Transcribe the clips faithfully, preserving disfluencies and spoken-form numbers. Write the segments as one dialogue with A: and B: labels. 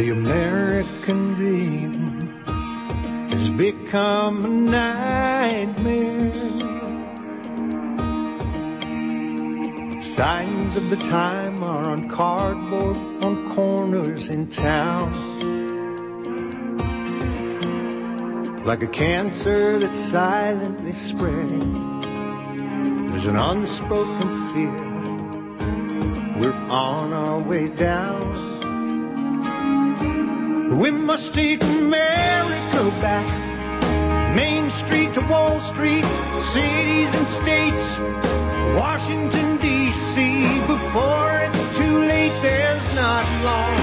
A: The American dream has become a nightmare. Signs of the time are on cardboard on corners in town. Like a cancer that's silently spreading, there's an unspoken fear. We're on our way down. We must take America back. Main Street to Wall Street, cities and states, Washington, D C Before it's too late, there's not long.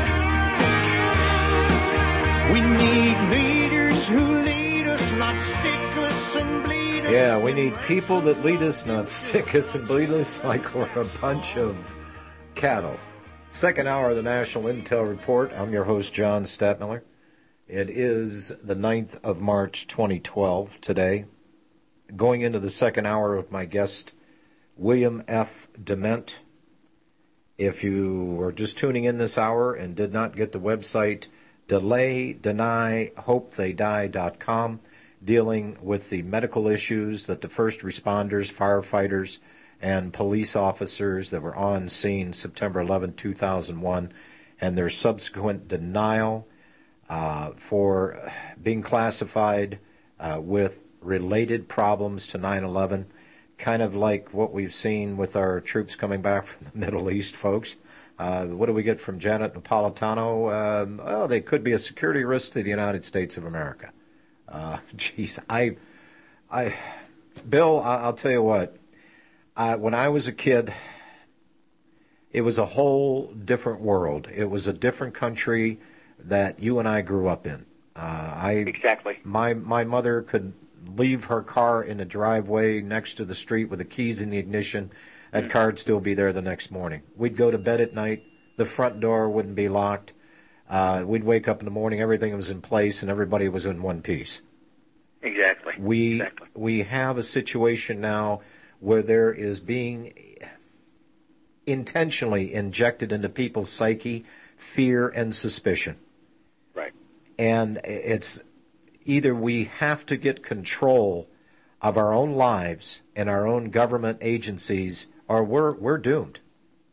A: We need leaders who lead us, not stick us and bleed us.
B: Yeah, we need people that lead us, not stick us and bleed us like we're a bunch of cattle. Second hour of the National Intel Report. I'm your host, John Stadtmiller. It is the ninth of March, twenty twelve, today. Going into the second hour of my guest, William F. Dement. If you are just tuning in this hour and did not get the website, delay deny hope they die dot com, dealing with the medical issues that the first responders, firefighters, and police officers that were on scene September eleventh, two thousand one, and their subsequent denial uh, for being classified uh, with related problems to nine eleven, kind of like what we've seen with our troops coming back from the Middle East, folks. Uh, what do we get from Janet Napolitano? Um, oh, they could be a security risk to the United States of America. Uh, geez, I, I, Bill, I'll tell you what. Uh, when I was a kid, it was a whole different world. It was a different country that you and I grew up in. Uh, I
C: exactly.
B: My my mother could leave her car in the driveway next to the street with the keys in the ignition. That mm-hmm. car would still be there the next morning. We'd go to bed at night. The front door wouldn't be locked. Uh, we'd wake up in the morning. Everything was in place, and everybody was in one piece.
C: Exactly.
B: We
C: exactly.
B: we have a situation now where there is being intentionally injected into people's psyche fear and suspicion.
C: Right.
B: And it's either we have to get control of our own lives and our own government agencies, or we're we're doomed.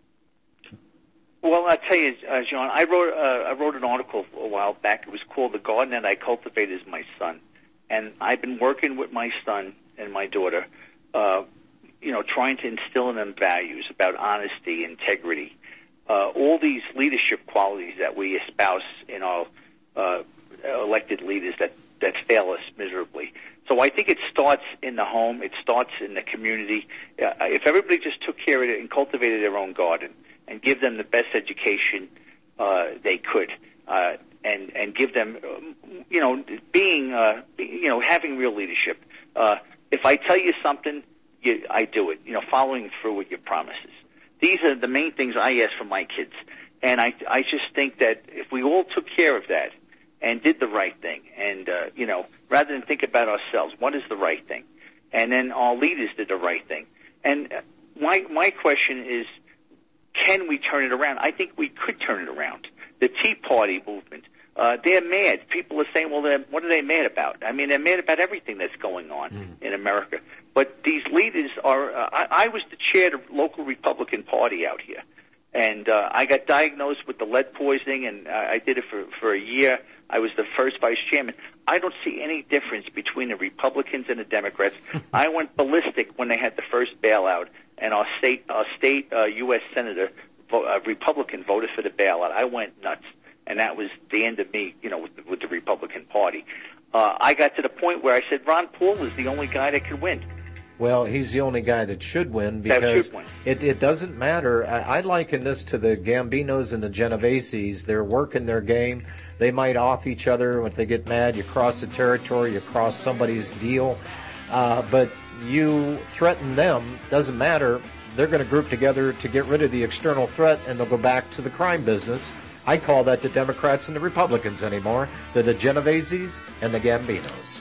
C: Well, I'll tell you, uh, John, I wrote uh, I wrote an article a while back. It was called "The Garden That I Cultivate Is My Son," and I've been working with my son and my daughter, uh, you know, trying to instill in them values about honesty, integrity, uh, all these leadership qualities that we espouse in our uh, elected leaders that, that fail us miserably. So I think it starts in the home. It starts in the community. Uh, if everybody just took care of it and cultivated their own garden and give them the best education uh, they could, uh, and and give them, you know, being, uh, you know, having real leadership. Uh, if I tell you something, you, I do it. You know, following through with your promises. These are the main things I ask for my kids, and I I just think that if we all took care of that and did the right thing, and uh, you know, rather than think about ourselves, what is the right thing, and then our leaders did the right thing. And my my question is, can we turn it around? I think we could turn it around. The Tea Party movement, uh, they're mad. People are saying, well, what are they mad about? I mean, they're mad about everything that's going on mm. in America. But these leaders are, uh, I, I was the chair of the local Republican Party out here. And uh, I got diagnosed with the lead poisoning, and I, I did it for, for a year. I was the first vice chairman. I don't see any difference between the Republicans and the Democrats. I went ballistic when they had the first bailout, and our state, our state uh, U S senator, a Republican, voted for the bailout. I went nuts, and that was the end of me, you know, with the, with the Republican Party. Uh, I got to the point where I said Ron Paul is the only guy that could win.
B: Well, he's the only guy that should win because
C: should win.
B: It, it doesn't matter. I, I liken this to the Gambinos and the Genoveses. They're working their game. They might off each other. If they get mad, you cross the territory, you cross somebody's deal. Uh, but you threaten them, doesn't matter. They're going to group together to get rid of the external threat, and they'll go back to the crime business. I call that the Democrats and the Republicans anymore. They're the Genoveses and the Gambinos.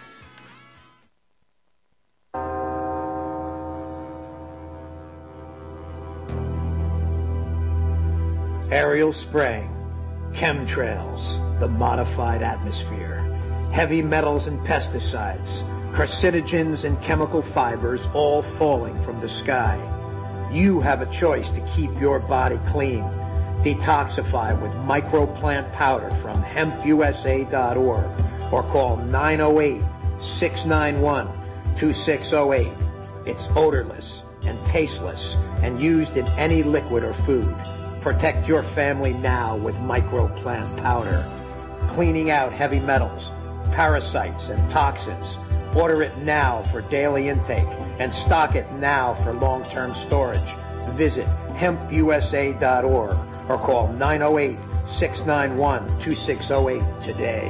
A: Aerial spraying,
D: chemtrails, the modified atmosphere, heavy metals and pesticides, carcinogens and chemical fibers all falling from the sky. You have a choice to keep your body clean. Detoxify with microplant powder from hemp U S A dot org or call nine oh eight, six nine one, two six oh eight. It's odorless and tasteless and used in any liquid or food. Protect your family now with microplant powder. Cleaning out heavy metals, parasites, and toxins. Order it now for daily intake and stock it now for long-term storage. Visit hemp U S A dot org or call nine oh eight, six nine one, two six oh eight today.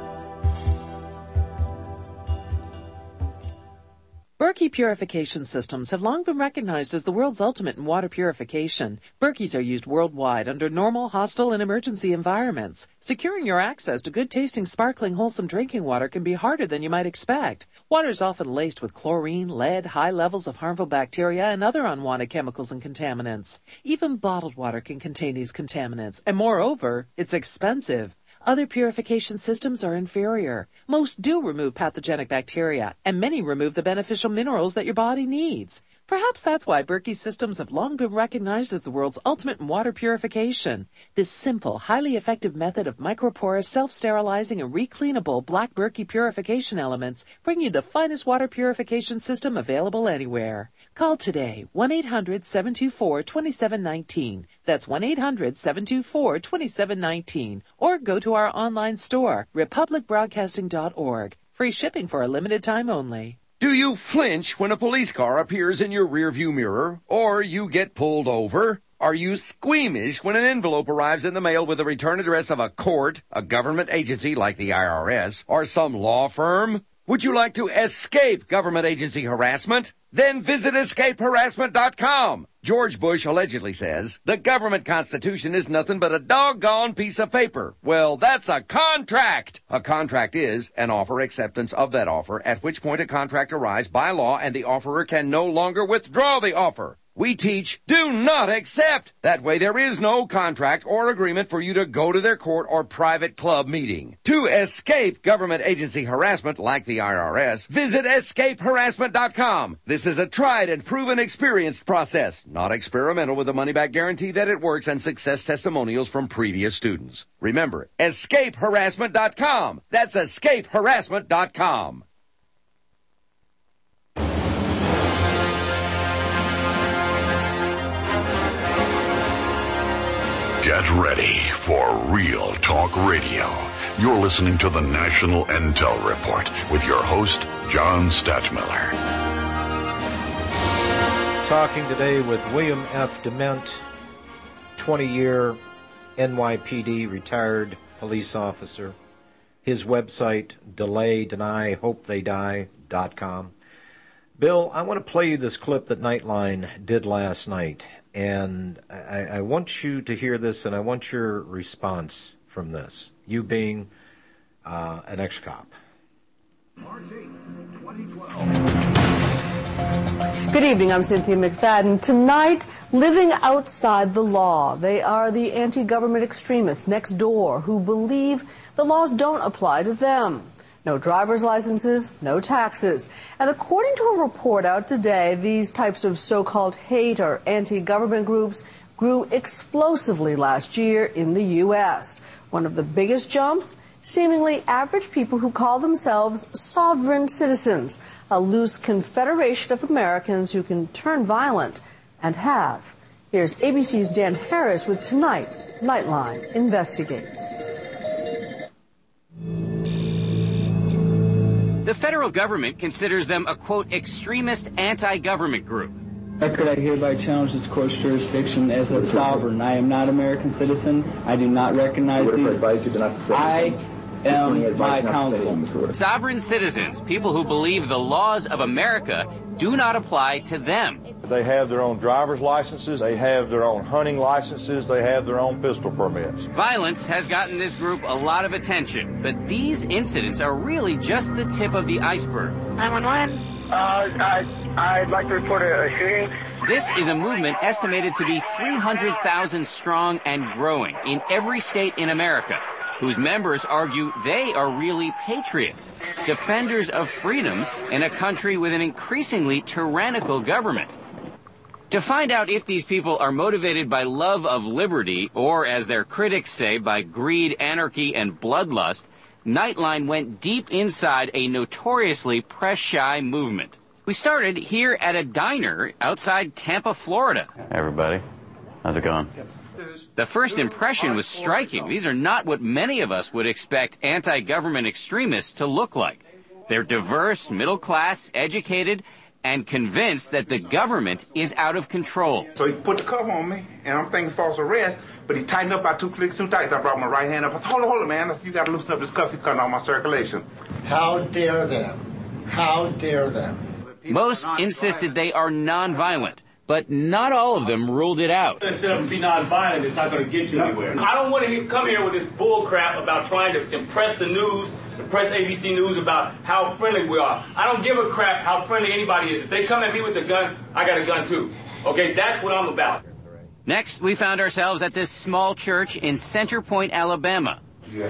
E: Berkey purification systems have long been recognized as the world's ultimate in water purification. Berkeys are used worldwide under normal, hostile, and emergency environments. Securing your access to good-tasting, sparkling, wholesome drinking water can be harder than you might expect. Water is often laced with chlorine, lead, high levels of harmful bacteria, and other unwanted chemicals and contaminants. Even bottled water can contain these contaminants, and moreover, it's expensive. Other purification systems are inferior. Most do remove pathogenic bacteria, and many remove the beneficial minerals that your body needs. Perhaps that's why Berkey systems have long been recognized as the world's ultimate in water purification. This simple, highly effective method of microporous, self-sterilizing, and recleanable black Berkey purification elements bring you the finest water purification system available anywhere. Call today, one eight hundred, seven two four, two seven one nine. That's one eight hundred, seven two four, two seven one nine. Or go to our online store, republic broadcasting dot org. Free shipping for a limited time only.
F: Do you flinch when a police car appears in your rearview mirror, or you get pulled over? Are you squeamish when an envelope arrives in the mail with the return address of a court, a government agency like the I R S, or some law firm? Would you like to escape government agency harassment? Then visit escape harassment dot com. George Bush allegedly says, the government constitution is nothing but a doggone piece of paper. Well, that's a contract. A contract is an offer acceptance of that offer, at which point a contract arrives by law and the offerer can no longer withdraw the offer. We teach, do not accept. That way there is no contract or agreement for you to go to their court or private club meeting. To escape government agency harassment like the I R S, visit escape harassment dot com. This is a tried and proven experienced process, not experimental, with a money-back guarantee that it works and success testimonials from previous students. Remember, escape harassment dot com. That's escape harassment dot com.
G: Get ready for Real Talk Radio. You're listening to the National Intel Report with your host, John Stadtmiller.
B: Talking today with William F. Dement, twenty-year N Y P D retired police officer. His website, delay deny hope they die dot com. Bill, I want to play you this clip that Nightline did last night. And I, I want you to hear this, and I want your response from this, you being uh, an ex-cop.
H: March eighth, twenty twelve. Good evening, I'm Cynthia McFadden. Tonight, living outside the law. They are the anti-government extremists next door who believe the laws don't apply to them. No driver's licenses, no taxes. And according to a report out today, these types of so-called hate or anti-government groups grew explosively last year in the U S. One of the biggest jumps, seemingly average people who call themselves sovereign citizens, a loose confederation of Americans who can turn violent and have. Here's A B C's Dan Harris with tonight's Nightline Investigates.
I: The federal government considers them a, quote, extremist anti-government group.
J: Record, I hereby challenge this court's jurisdiction as a sovereign. I am not an American citizen. I do not recognize these. I am my counsel.
I: Sovereign citizens, people who believe the laws of America do not apply to them.
K: They have their own driver's licenses, they have their own hunting licenses, they have their own pistol permits.
I: Violence has gotten this group a lot of attention, but these incidents are really just the tip of the iceberg.
L: nine one one. Uh, I, I'd like to report a shooting.
I: This is a movement estimated to be three hundred thousand strong and growing in every state in America, whose members argue they are really patriots, defenders of freedom in a country with an increasingly tyrannical government. To find out if these people are motivated by love of liberty or, as their critics say, by greed, anarchy, and bloodlust, Nightline went deep inside a notoriously press-shy movement. We started here at a diner outside Tampa, Florida.
M: Hey everybody, how's it going?
I: The first impression was striking. These are not what many of us would expect anti-government extremists to look like. They're diverse, middle-class, educated, and convinced that the government is out of control.
N: So he put the cuff on me, and I'm thinking false arrest, but he tightened up about two clicks too tight. I brought my right hand up. I said, hold on, hold on, man. I said, you got to loosen up this cuff. He's cutting off my circulation.
O: How dare them? How dare them?
I: Most insisted they are nonviolent, but not all of them ruled it out.
P: Instead of be nonviolent, it's not going to get you anywhere. I don't want to come here with this bull crap about trying to impress the news, impress A B C News about how friendly we are. I don't give a crap how friendly anybody is. If they come at me with a gun, I got a gun too. Okay, that's what I'm about.
I: Next, we found ourselves at this small church in Center Point, Alabama.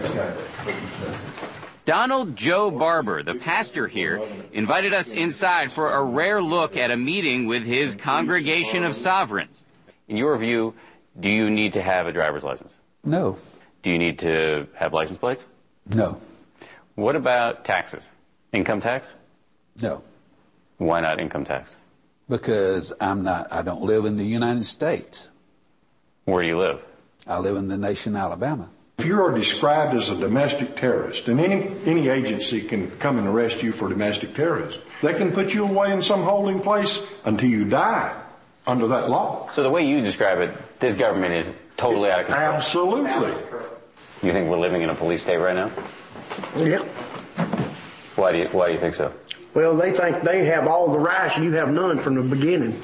I: Donald Joe Barber, the pastor here, invited us inside for a rare look at a meeting with his congregation of sovereigns.
M: In your view, do you need to have a driver's license?
Q: No.
M: Do you need to have license plates?
Q: No.
M: What about taxes? Income tax?
Q: No.
M: Why not income tax?
Q: Because I'm not, I don't live in the United States.
M: Where do you live?
Q: I live in the nation Alabama.
R: If you are described as a domestic terrorist, and any, any agency can come and arrest you for domestic terrorism, they can put you away in some holding place until you die under that law.
M: So the way you describe it, this government is totally out of control.
R: Absolutely.
M: You think we're living in a police state right now?
S: Yeah.
M: Why do you, why do you think so?
S: Well, they think they have all the rights and you have none from the beginning.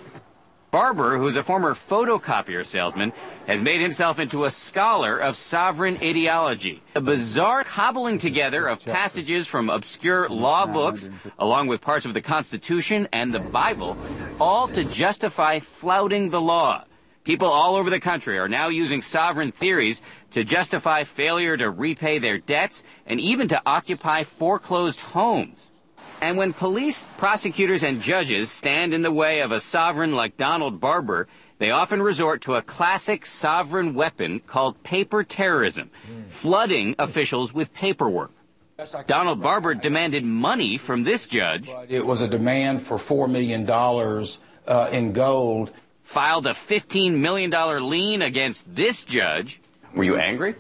I: Barber, who's a former photocopier salesman, has made himself into a scholar of sovereign ideology. A bizarre cobbling together of passages from obscure law books, along with parts of the Constitution and the Bible, all to justify flouting the law. People all over the country are now using sovereign theories to justify failure to repay their debts and even to occupy foreclosed homes. And when police, prosecutors, and judges stand in the way of a sovereign like Donald Barber, they often resort to a classic sovereign weapon called paper terrorism, flooding officials with paperwork. Donald Barber demanded money from this judge.
T: It was a demand for four million dollars uh, in gold.
I: Filed a fifteen million dollars lien against this judge.
M: Were you angry?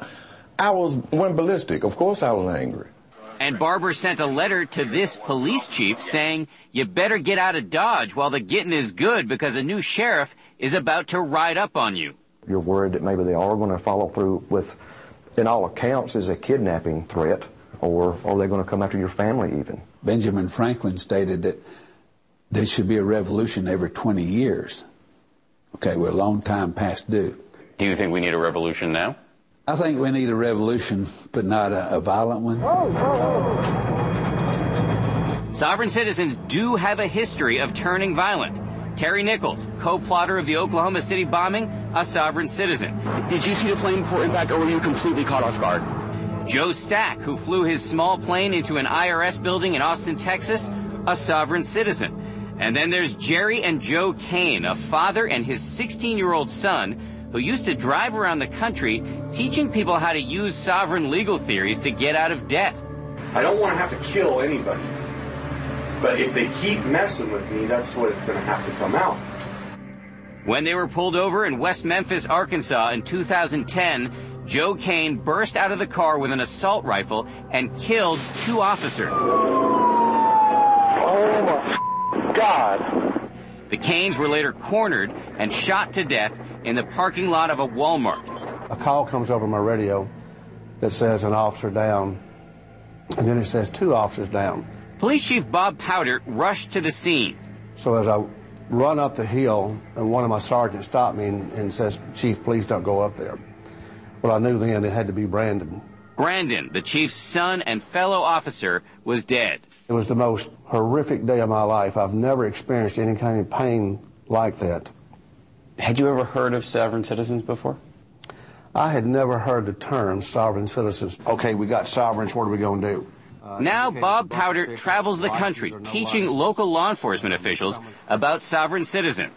U: I was, went ballistic. Of course I was angry.
I: And Barber sent a letter to this police chief saying, you better get out of Dodge while the getting is good because a new sheriff is about to ride up on you.
V: You're worried that maybe they are going to follow through with, in all accounts, is a kidnapping threat, or are they going to come after your family even?
Q: Benjamin Franklin stated that there should be a revolution every twenty years. Okay, we're a long time past due.
M: Do you think we need a revolution now?
Q: I think we need a revolution, but not a, a violent one.
I: Sovereign citizens do have a history of turning violent. Terry Nichols, co-plotter of the Oklahoma City bombing, a sovereign citizen.
W: Did you see the plane before impact, or were you completely caught off guard?
I: Joe Stack, who flew his small plane into an I R S building in Austin, Texas, a sovereign citizen. And then there's Jerry and Joe Kane, a father and his sixteen-year-old son, who used to drive around the country teaching people how to use sovereign legal theories to get out of debt.
X: I don't want to have to kill anybody, but if they keep messing with me, that's what it's going to have to come out.
I: When they were pulled over in West Memphis, Arkansas in two thousand ten, Joe Kane burst out of the car with an assault rifle and killed two officers.
X: Oh my God.
I: The Kanes were later cornered and shot to death in the parking lot of a Walmart.
Y: A call comes over my radio that says an officer down, and then it says two officers down.
I: Police Chief Bob Powder rushed to the scene.
Y: So as I run up the hill, and one of my sergeants stopped me and, and says, "Chief, please don't go up there." Well, I knew then it had to be Brandon.
I: Brandon, the chief's son and fellow officer, was dead.
Y: It was the most horrific day of my life. I've never experienced any kind of pain like that.
M: Had you ever heard of sovereign citizens before?
Y: I had never heard the term sovereign citizens. Okay, we got sovereigns, what are we going to do?
I: Uh, now Bob Powder travels the country teaching local law enforcement officials about sovereign citizens.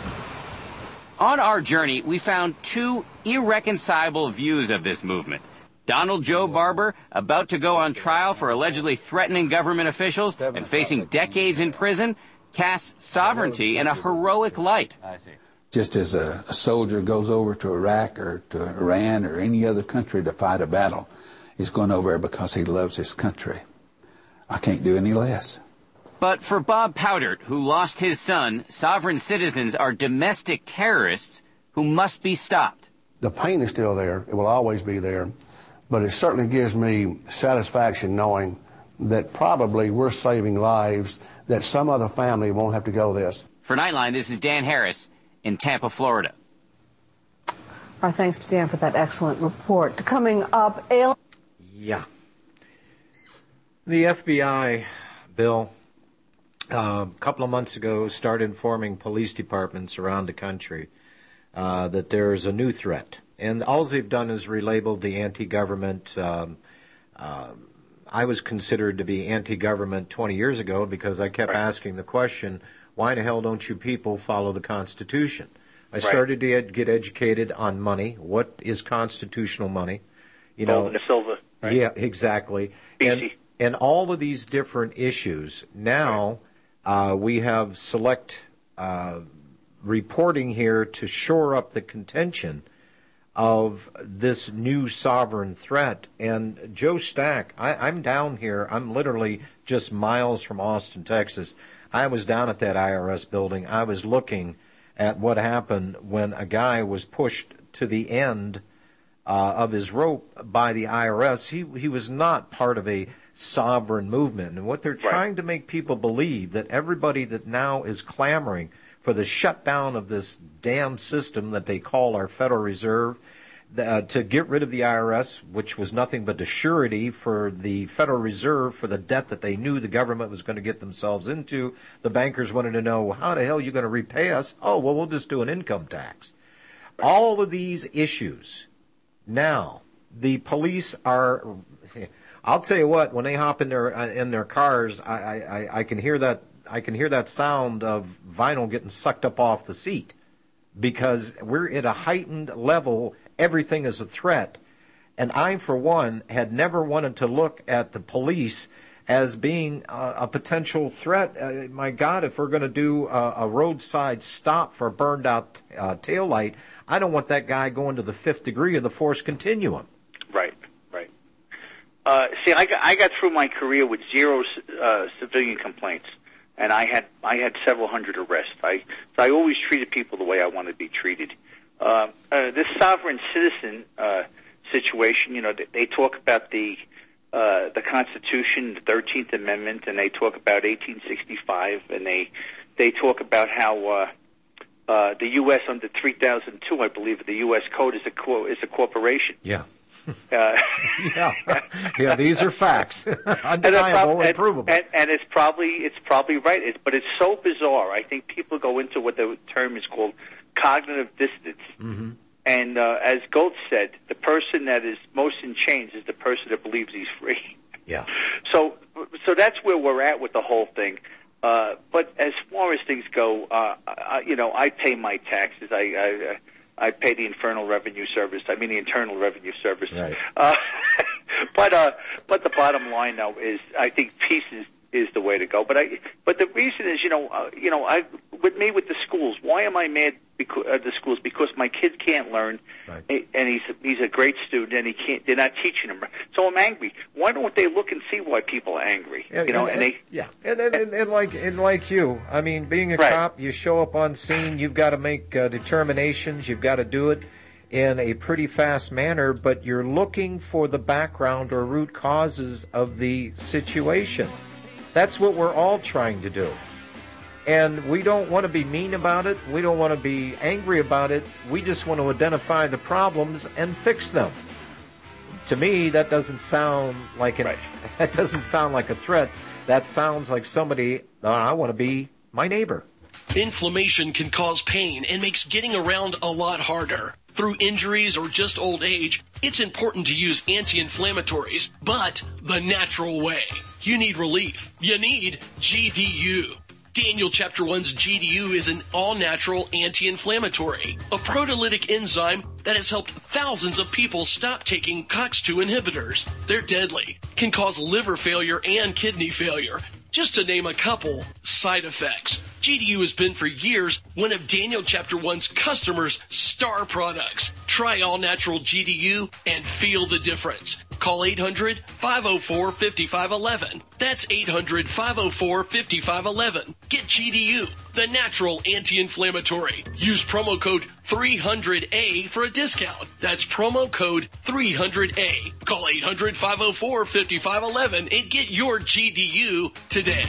I: On our journey, we found two irreconcilable views of this movement. Donald Joe Barber, about to go on trial for allegedly threatening government officials and facing decades in prison, casts sovereignty in a heroic light.
Q: Just as a, a soldier goes over to Iraq or to Iran or any other country to fight a battle, he's going over there because he loves his country. I can't do any less.
I: But for Bob Powder, who lost his son, sovereign citizens are domestic terrorists who must be stopped.
Y: The pain is still there. It will always be there. But it certainly gives me satisfaction knowing that probably we're saving lives, that some other family won't have to go this.
I: For Nightline, this is Dan Harris in Tampa, Florida.
H: Our thanks to Dan for that excellent report. Coming up, Ale-
B: Yeah. The F B I, Bill, uh, a couple of months ago started informing police departments around the country uh, that there's a new threat. And all they've done is relabeled the anti-government. Um, uh, I was considered to be anti-government twenty years ago because I kept right. asking the question, why the hell don't you people follow the Constitution? I right. started to ed- get educated on money. What is constitutional money? You know,
A: gold and silver. Right?
B: Yeah, exactly. And, and all of these different issues. Now right. uh, we have select uh, reporting here to shore up the contention of this new sovereign threat. And Joe Stack, I, I'm down here. I'm literally just miles from Austin, Texas. I was down at that I R S building. I was looking at what happened when a guy was pushed to the end uh, of his rope by the I R S. He he was not part of a sovereign movement. And what they're trying right. to make people believe, that everybody that now is clamoring for the shutdown of this damn system that they call our Federal Reserve, uh, to get rid of the I R S, which was nothing but a surety for the Federal Reserve for the debt that they knew the government was going to get themselves into. The bankers wanted to know, how the hell are you going to repay us? Oh, well, we'll just do an income tax. All of these issues. Now, the police are, I'll tell you what, when they hop in their, in their cars, I, I, I can hear that I can hear that sound of vinyl getting sucked up off the seat, because we're at a heightened level. Everything is a threat. And I, for one, had never wanted to look at the police as being a, a potential threat. Uh, my God, if we're going to do a, a roadside stop for a burned out uh, taillight, I don't want that guy going to the fifth degree of the force continuum.
A: Right, right. Uh, see, I got, I got through my career with zero uh, civilian complaints. And I had I had several hundred arrests. I so I always treated people the way I wanted to be treated. Uh, uh, this sovereign citizen uh, situation, you know, they, they talk about the uh, the Constitution, the thirteenth Amendment, and they talk about eighteen sixty-five, and they they talk about how uh, uh, the U S under three thousand two, I believe, the U S Code is a co- is a corporation.
B: Yeah.
A: Uh,
B: yeah, yeah. These are facts, undeniable and, and provable.
A: And, and it's probably it's probably right. It's, but it's so bizarre. I think people go into what the term is called cognitive dissonance.
B: Mm-hmm.
A: And uh, as Gold said, the person that is most in chains is the person that believes he's free.
B: Yeah.
A: So, so that's where we're at with the whole thing. Uh, but as far as things go, uh, I, you know, I pay my taxes. I. I I pay the Infernal Revenue Service. I mean the Internal Revenue Service.
B: Right.
A: Uh, but uh, but the bottom line, though, is I think peace is, is the way to go. But I but the reason is, you know, uh, you know, I with me with the schools. Why am I mad because uh, the schools? Because my kids can't learn,
B: right.
A: and he's he's a great student, and he can't. They're not teaching him. So I'm angry. Why don't they look and see why people are angry?
B: Yeah,
A: you know,
B: and,
A: and they
B: yeah, and, and, and, and like and like you, I mean, being a
A: right.
B: cop, you show up on scene. You've got to make uh, determinations. You've got to do it in a pretty fast manner, but you're looking for the background or root causes of the situation. That's what we're all trying to do. And we don't want to be mean about it. We don't want to be angry about it. We just want to identify the problems and fix them. To me, that doesn't sound like an, right. that doesn't sound like a threat. That sounds like somebody, oh, I want to be my neighbor.
C: Inflammation can cause pain and makes getting around a lot harder. Through injuries or just old age, it's important to use anti-inflammatories, but the natural way. You need relief. You need G D U. Daniel Chapter one's G D U is an all-natural anti-inflammatory, a proteolytic enzyme that has helped thousands of people stop taking COX two inhibitors. They're deadly, can cause liver failure and kidney failure, just to name a couple side effects. G D U has been for years one of Daniel Chapter one's customers' star products. Try all-natural G D U and feel the difference. Call eight hundred, five oh four, five five one one. That's eight hundred, five oh four, five five one one. Get G D U, the natural anti-inflammatory. Use promo code three hundred A for a discount. That's promo code three hundred A. Call eight hundred, five oh four, five five one one and get your G D U today.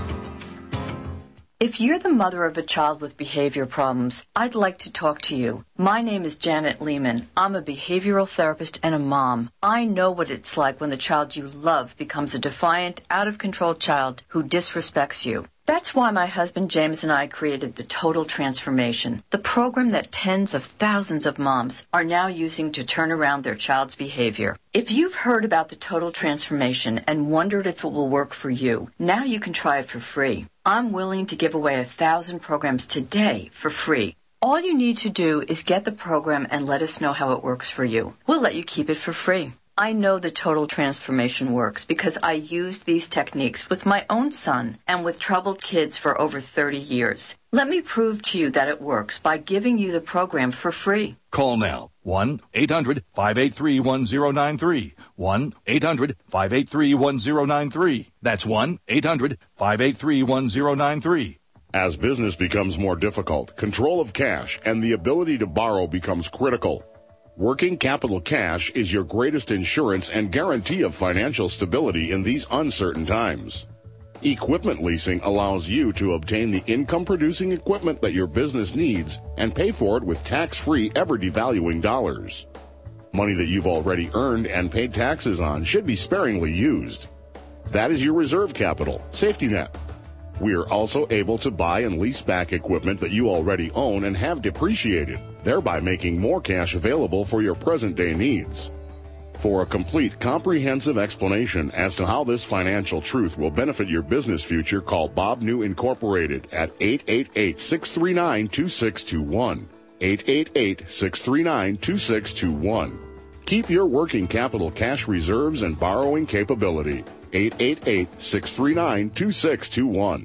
D: If you're the mother of a child with behavior problems, I'd like to talk to you. My name is Janet Lehman. I'm a behavioral therapist and a mom. I know what it's like when the child you love becomes a defiant, out-of-control child who disrespects you. That's why my husband James and I created the Total Transformation, the program that tens of thousands of moms are now using to turn around their child's behavior. If you've heard about the Total Transformation and wondered if it will work for you, now you can try it for free. I'm willing to give away a thousand programs today for free. All you need to do is get the program and let us know how it works for you. We'll let you keep it for free. I know the Total Transformation works because I used these techniques with my own son and with troubled kids for over thirty years. Let me prove to you that it works by giving you the program for free.
E: Call now. one eight hundred, five eight three, one zero nine three. one eight hundred, five eight three, one zero nine three. That's one eight hundred, five eight three, one zero nine three.
F: As business becomes more difficult, control of cash and the ability to borrow becomes critical. Working Capital Cash is your greatest insurance and guarantee of financial stability in these uncertain times. Equipment leasing allows you to obtain the income-producing equipment that your business needs and pay for it with tax-free, ever-devaluing dollars. Money that you've already earned and paid taxes on should be sparingly used. That is your reserve capital, safety net. We are also able to buy and lease back equipment that you already own and have depreciated, thereby making more cash available for your present-day needs. For a complete, comprehensive explanation as to how this financial truth will benefit your business future, call Bob New Incorporated at eight eight eight, six three nine, two six two one. eight eight eight, six three nine, two six two one. Keep your working capital cash reserves and borrowing capability. eight eight eight, six three nine, two six two one.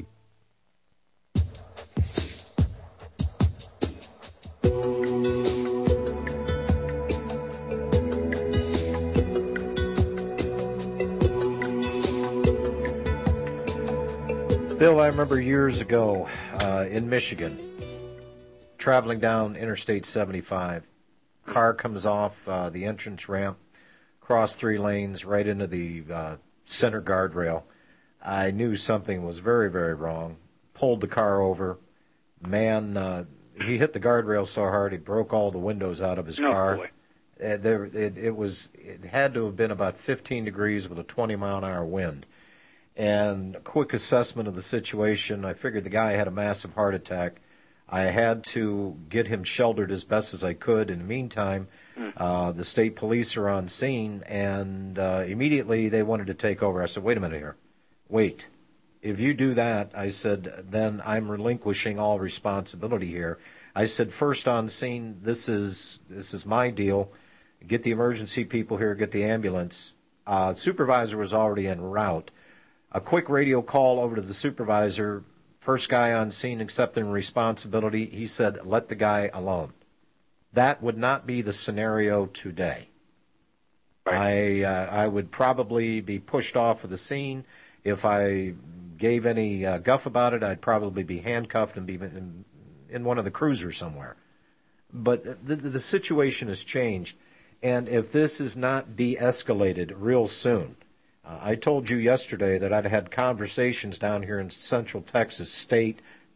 B: Bill, I remember years ago uh, in Michigan, traveling down Interstate seventy-five. Car comes off uh, the entrance ramp, cross three lanes, right into the uh, center guardrail. I knew something was very, very wrong. Pulled the car over. Man, uh, he hit the guardrail so hard he broke all the windows out of his
A: No,
B: car.
A: boy.
B: Uh, there, it, it was. It had to have been about fifteen degrees with a twenty mile an hour wind. And a quick assessment of the situation, I figured the guy had a massive heart attack. I had to get him sheltered as best as I could. In the meantime, uh, the state police are on scene, and uh, immediately they wanted to take over. I said, wait a minute here. Wait. If you do that, I said, then I'm relinquishing all responsibility here. I said, first on scene, this is this is my deal. Get the emergency people here, get the ambulance. Uh, supervisor was already en route. A quick radio call over to the supervisor. First guy on scene accepting responsibility. He said, let the guy alone. That would not be the scenario today. Right. I uh, I would probably be pushed off of the scene. If I gave any uh, guff about it, I'd probably be handcuffed and be in, in one of the cruisers somewhere. But the, the situation has changed. And if this is not de-escalated real soon, Uh, I told you yesterday that I'd had conversations down here in Central Texas, state,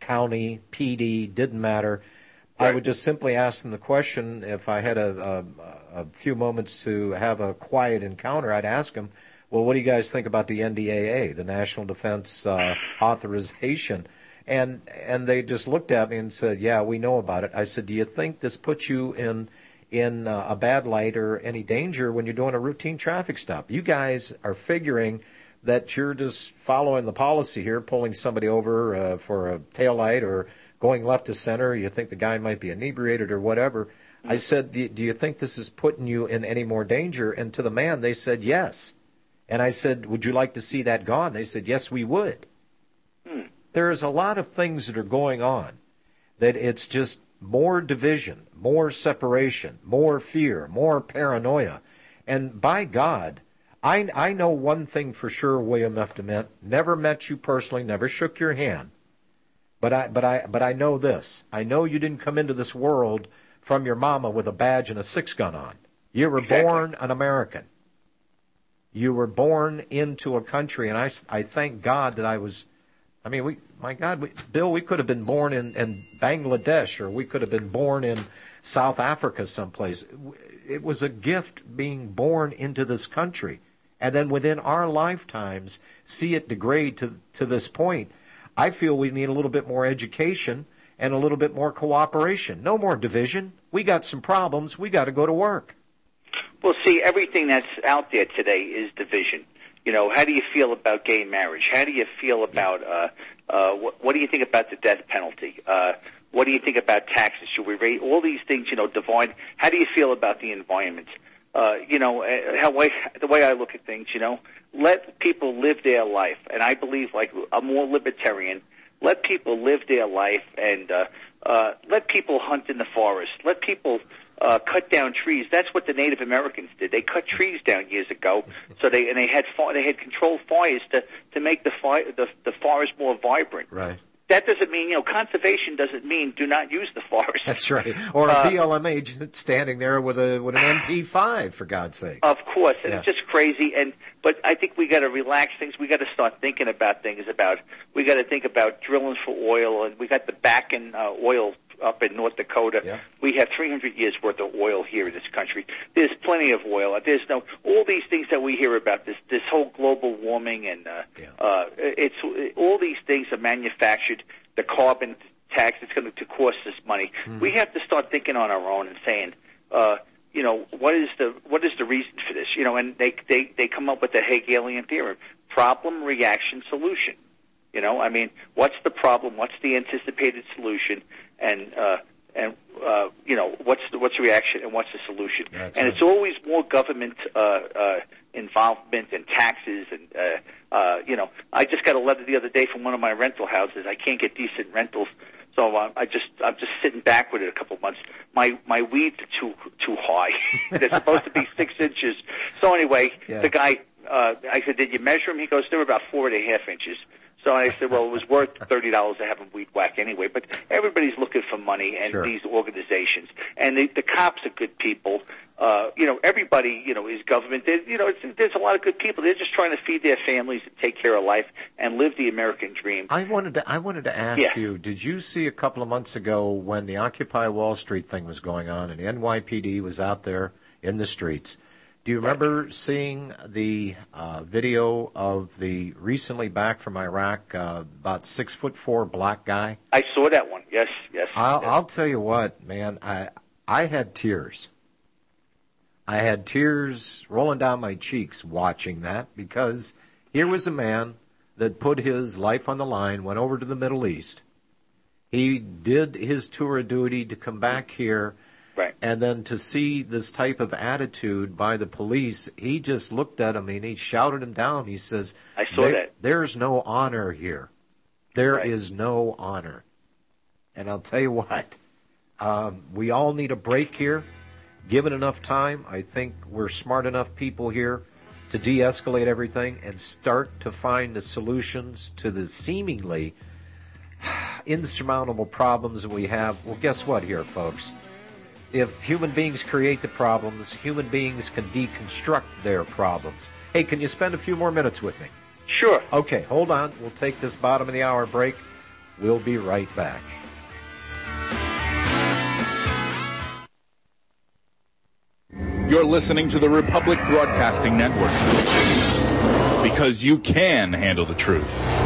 B: county, P D, didn't matter.
A: Right.
B: I would just simply ask them the question. If I had a, a, a few moments to have a quiet encounter, I'd ask them, well, what do you guys think about the N D A A, the National Defense uh, Authorization? And and they just looked at me and said, yeah, we know about it. I said, do you think this puts you in in uh, a bad light or any danger when you're doing a routine traffic stop? You guys are figuring that you're just following the policy here, pulling somebody over uh, for a taillight or going left to center. You think the guy might be inebriated or whatever. Mm-hmm. I said, do, do you think this is putting you in any more danger? And to the man, they said, yes. And I said, would you like to see that gone? They said, yes, we would. Hmm. There's a lot of things that are going on that it's just more division, more separation, more fear, more paranoia. And by God, I, I know one thing for sure, William F. Dement, never met you personally, never shook your hand. But I, but I, but I know this. I know you didn't come into this world from your mama with a badge and a six gun on. You were
A: Exactly.
B: born an American. You were born into a country, and I, I thank God that I was. I mean, we, my God, we, Bill, we could have been born in, in Bangladesh, or we could have been born in South Africa someplace. It was a gift being born into this country, and then within our lifetimes, see it degrade to to this point. I feel we need a little bit more education and a little bit more cooperation. No more division. We got some problems. We got to go to work.
A: Well, see, everything that's out there today is division. You know, how do you feel about gay marriage? How do you feel about, uh, uh, what, what do you think about the death penalty? Uh, what do you think about taxes? Should we raise all these things, you know, divide? How do you feel about the environment? Uh, you know, how, way, the way I look at things, you know, let people live their life. And I believe, like, I'm more libertarian. Let people live their life and uh, uh, let people hunt in the forest. Let people uh, cut down trees. That's what the Native Americans did. They cut trees down years ago, so they and they had they had controlled fires to to make the fire the, the forest more vibrant.
B: Right.
A: That doesn't mean, you know, conservation doesn't mean do not use the forest.
B: That's right. Or a
A: uh,
B: B L M agent standing there with a with an M P five, for God's sake.
A: Of course, and
B: Yeah.
A: it's just crazy. And but I think we got to relax things. We got to start thinking about things. About we got to think about drilling for oil, and we got the Bakken uh, oil up in North Dakota.
B: Yeah.
A: We have three hundred years worth of oil here in this country. There's plenty of oil. There's no all these things that we hear about this this whole global warming and uh,
B: Yeah.
A: uh, it's all these things are manufactured. The carbon tax is going to cost us money.
B: Mm.
A: We have to start thinking on our own and saying, uh, you know, what is the what is the reason for this? You know, and they they they come up with the Hegelian theorem: problem, reaction, solution. You know, I mean, what's the problem? What's the anticipated solution? And uh, and uh, you know, what's the, what's the reaction and what's the solution?
B: That's
A: and
B: right.
A: it's always more government uh, uh, involvement and taxes and uh, uh, you know. I just got a letter the other day from one of my rental houses. I can't get decent rentals, so uh, I just I'm just sitting back with it a couple months. My my weeds are too too high. They're supposed to be six inches. So anyway,
B: Yeah.
A: the guy uh, I said, did you measure them? He goes, they were about four and a half inches. So I said, well, it was worth thirty dollars to have them weed whack anyway. But everybody's looking for money, and
B: Sure.
A: these organizations, and the, the cops are good people. Uh, you know, everybody, you know, is government. They, you know, it's, there's a lot of good people. They're just trying to feed their families and take care of life and live the American dream.
B: I wanted to I wanted to ask
A: Yeah.
B: you, did you see a couple of months ago when the Occupy Wall Street thing was going on and the N Y P D was out there in the streets? Do you remember seeing the uh, video of the recently back from Iraq, uh, about six foot four black guy?
A: I saw that one. Yes, yes.
B: I'll,
A: yes.
B: I'll tell you what, man. I I had tears. I had tears rolling down my cheeks watching that, because here was a man that put his life on the line, went over to the Middle East. He did his tour of duty to come back here.
A: Right.
B: And then to see this type of attitude by the police, he just looked at him and he shouted him down. He says,
A: I saw
B: "There-
A: that.
B: There's no honor here. There
A: Right.
B: is no honor." And I'll tell you what, um, we all need a break here. Given enough time, I think we're smart enough people here to de-escalate everything and start to find the solutions to the seemingly insurmountable problems that we have. Well, guess what here, folks? If human beings create the problems, human beings can deconstruct their problems. Hey, can you spend a few more minutes with me?
A: Sure.
B: Okay, hold on. We'll take this bottom of the hour break. We'll be right back.
E: You're listening to the Republic Broadcasting Network, because you can handle the truth.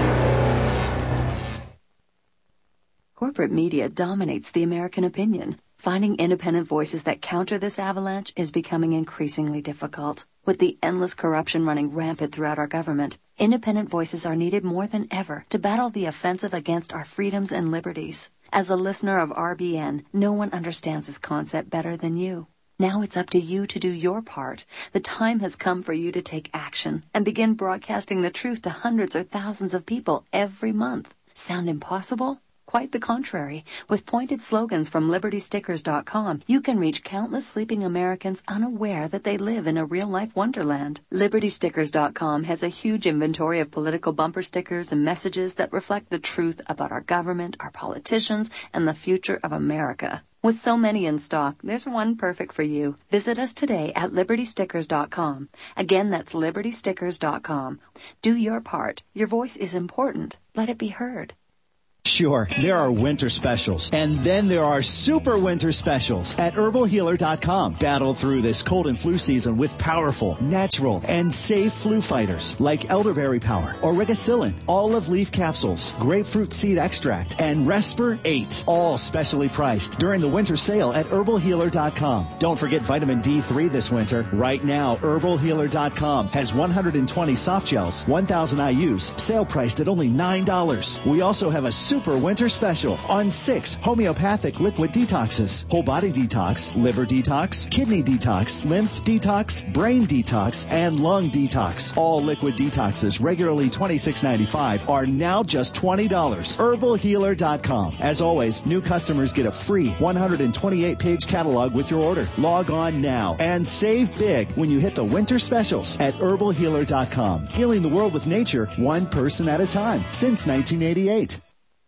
G: Corporate media dominates the American opinion. Finding independent voices that counter this avalanche is becoming increasingly difficult. With the endless corruption running rampant throughout our government, independent voices are needed more than ever to battle the offensive against our freedoms and liberties. As a listener of R B N, no one understands this concept better than you. Now it's up to you to do your part. The time has come for you to take action and begin broadcasting the truth to hundreds or thousands of people every month. Sound impossible? Quite the contrary. With pointed slogans from Liberty Stickers dot com, you can reach countless sleeping Americans unaware that they live in a real-life wonderland. Liberty Stickers dot com has a huge inventory of political bumper stickers and messages that reflect the truth about our government, our politicians, and the future of America. With so many in stock, there's one perfect for you. Visit us today at Liberty Stickers dot com. Again, that's Liberty Stickers dot com. Do your part. Your voice is important. Let it be heard.
J: Sure, there are winter specials, and then there are super winter specials at Herbal Healer dot com. Battle through this cold and flu season with powerful, natural, and safe flu fighters like elderberry power, origicillin, olive leaf capsules, grapefruit seed extract, and Respir eight, all specially priced during the winter sale at Herbal Healer dot com. Don't forget vitamin D three this winter. Right now, Herbal Healer dot com has one hundred twenty soft gels, one thousand I U's, sale priced at only nine dollars. We also have a super Super winter special on six homeopathic liquid detoxes: whole body detox, liver detox, kidney detox, lymph detox, brain detox, and lung detox. All liquid detoxes, regularly twenty-six ninety-five, are now just twenty dollars. Herbal Healer dot com. As always, new customers get a free one hundred twenty-eight page catalog with your order. Log on now and save big when you hit the winter specials at Herbal Healer dot com. Healing the world with nature, one person at a time, since nineteen eighty-eight.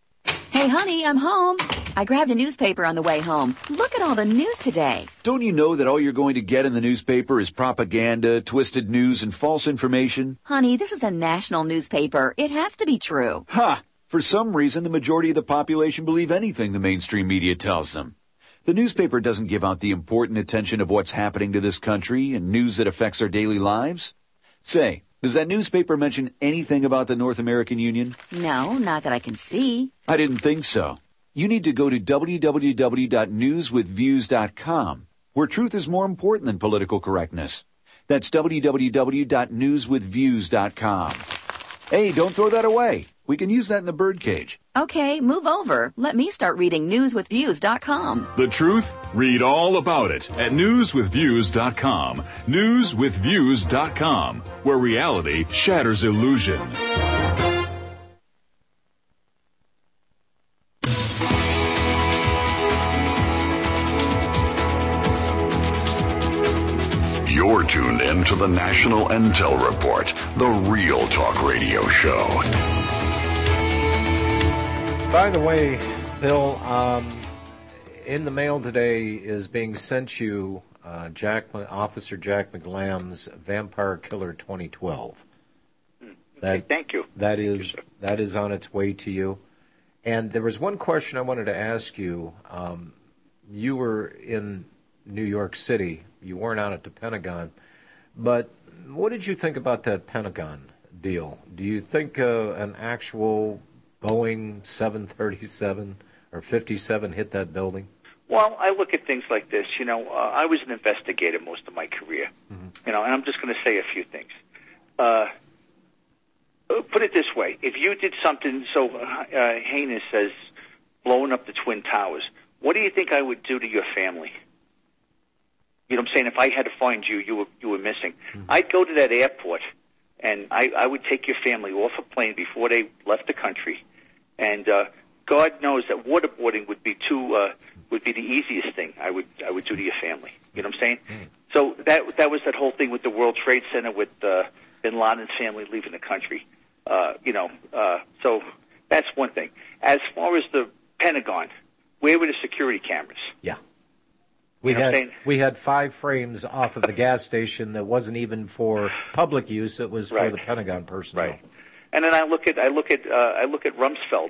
K: Hey, honey, I'm home. I grabbed a newspaper on the way home. Look at all the news today.
L: Don't you know that all you're going to get in the newspaper is propaganda, twisted news, and false information?
K: Honey, this is a national newspaper. It has to be true.
L: Ha! For some reason, the majority of the population believe anything the mainstream media tells them. The newspaper doesn't give out the important attention of what's happening to this country and news that affects our daily lives. Say, does that newspaper mention anything about the North American Union?
K: No, not that I can see.
L: I didn't think so. You need to go to w w w dot news with views dot com, where truth is more important than political correctness. That's w w w dot news with views dot com. Hey, don't throw that away. We can use that in the birdcage.
K: Okay, move over. Let me start reading news with views dot com.
N: The truth? Read all about it at news with views dot com. news with views dot com, where reality shatters illusion.
Z: You're tuned in to the National Intel Report, the real talk radio show.
B: By the way, Bill, um, in the mail today is being sent you uh, Jack, Officer Jack McLamb's Vampire Killer twenty twelve. That,
A: okay, thank you.
B: That
A: thank
B: is
A: you,
B: that is on its way to you. And there was one question I wanted to ask you. Um, you were in New York City. You weren't out at the Pentagon. But what did you think about that Pentagon deal? Do you think uh, an actual Boeing seven thirty-seven or fifty-seven hit that building?
A: Well, I look at things like this. You know, uh, I was an investigator most of my career. Mm-hmm. You know, and I'm just going to say a few things. Uh, put it this way. If you did something so uh, heinous as blowing up the Twin Towers, what do you think I would do to your family? You know what I'm saying? If I had to find you, you were you were missing. Mm-hmm. I'd go to that airport, and I, I would take your family off a plane before they left the country. And uh, God knows that waterboarding would be too uh, would be the easiest thing I would I would do to your family. You know what I'm saying? Mm-hmm. So that that was that whole thing with the World Trade Center with uh, Bin Laden's family leaving the country. Uh, you know, uh, so that's one thing. As far as the Pentagon, where were the security cameras?
B: Yeah. We
A: you know
B: had we had five frames off of the gas station that wasn't even for public use; it was for
A: right.
B: the Pentagon personnel.
A: Right. And then I look at I look at uh, I look at Rumsfeld.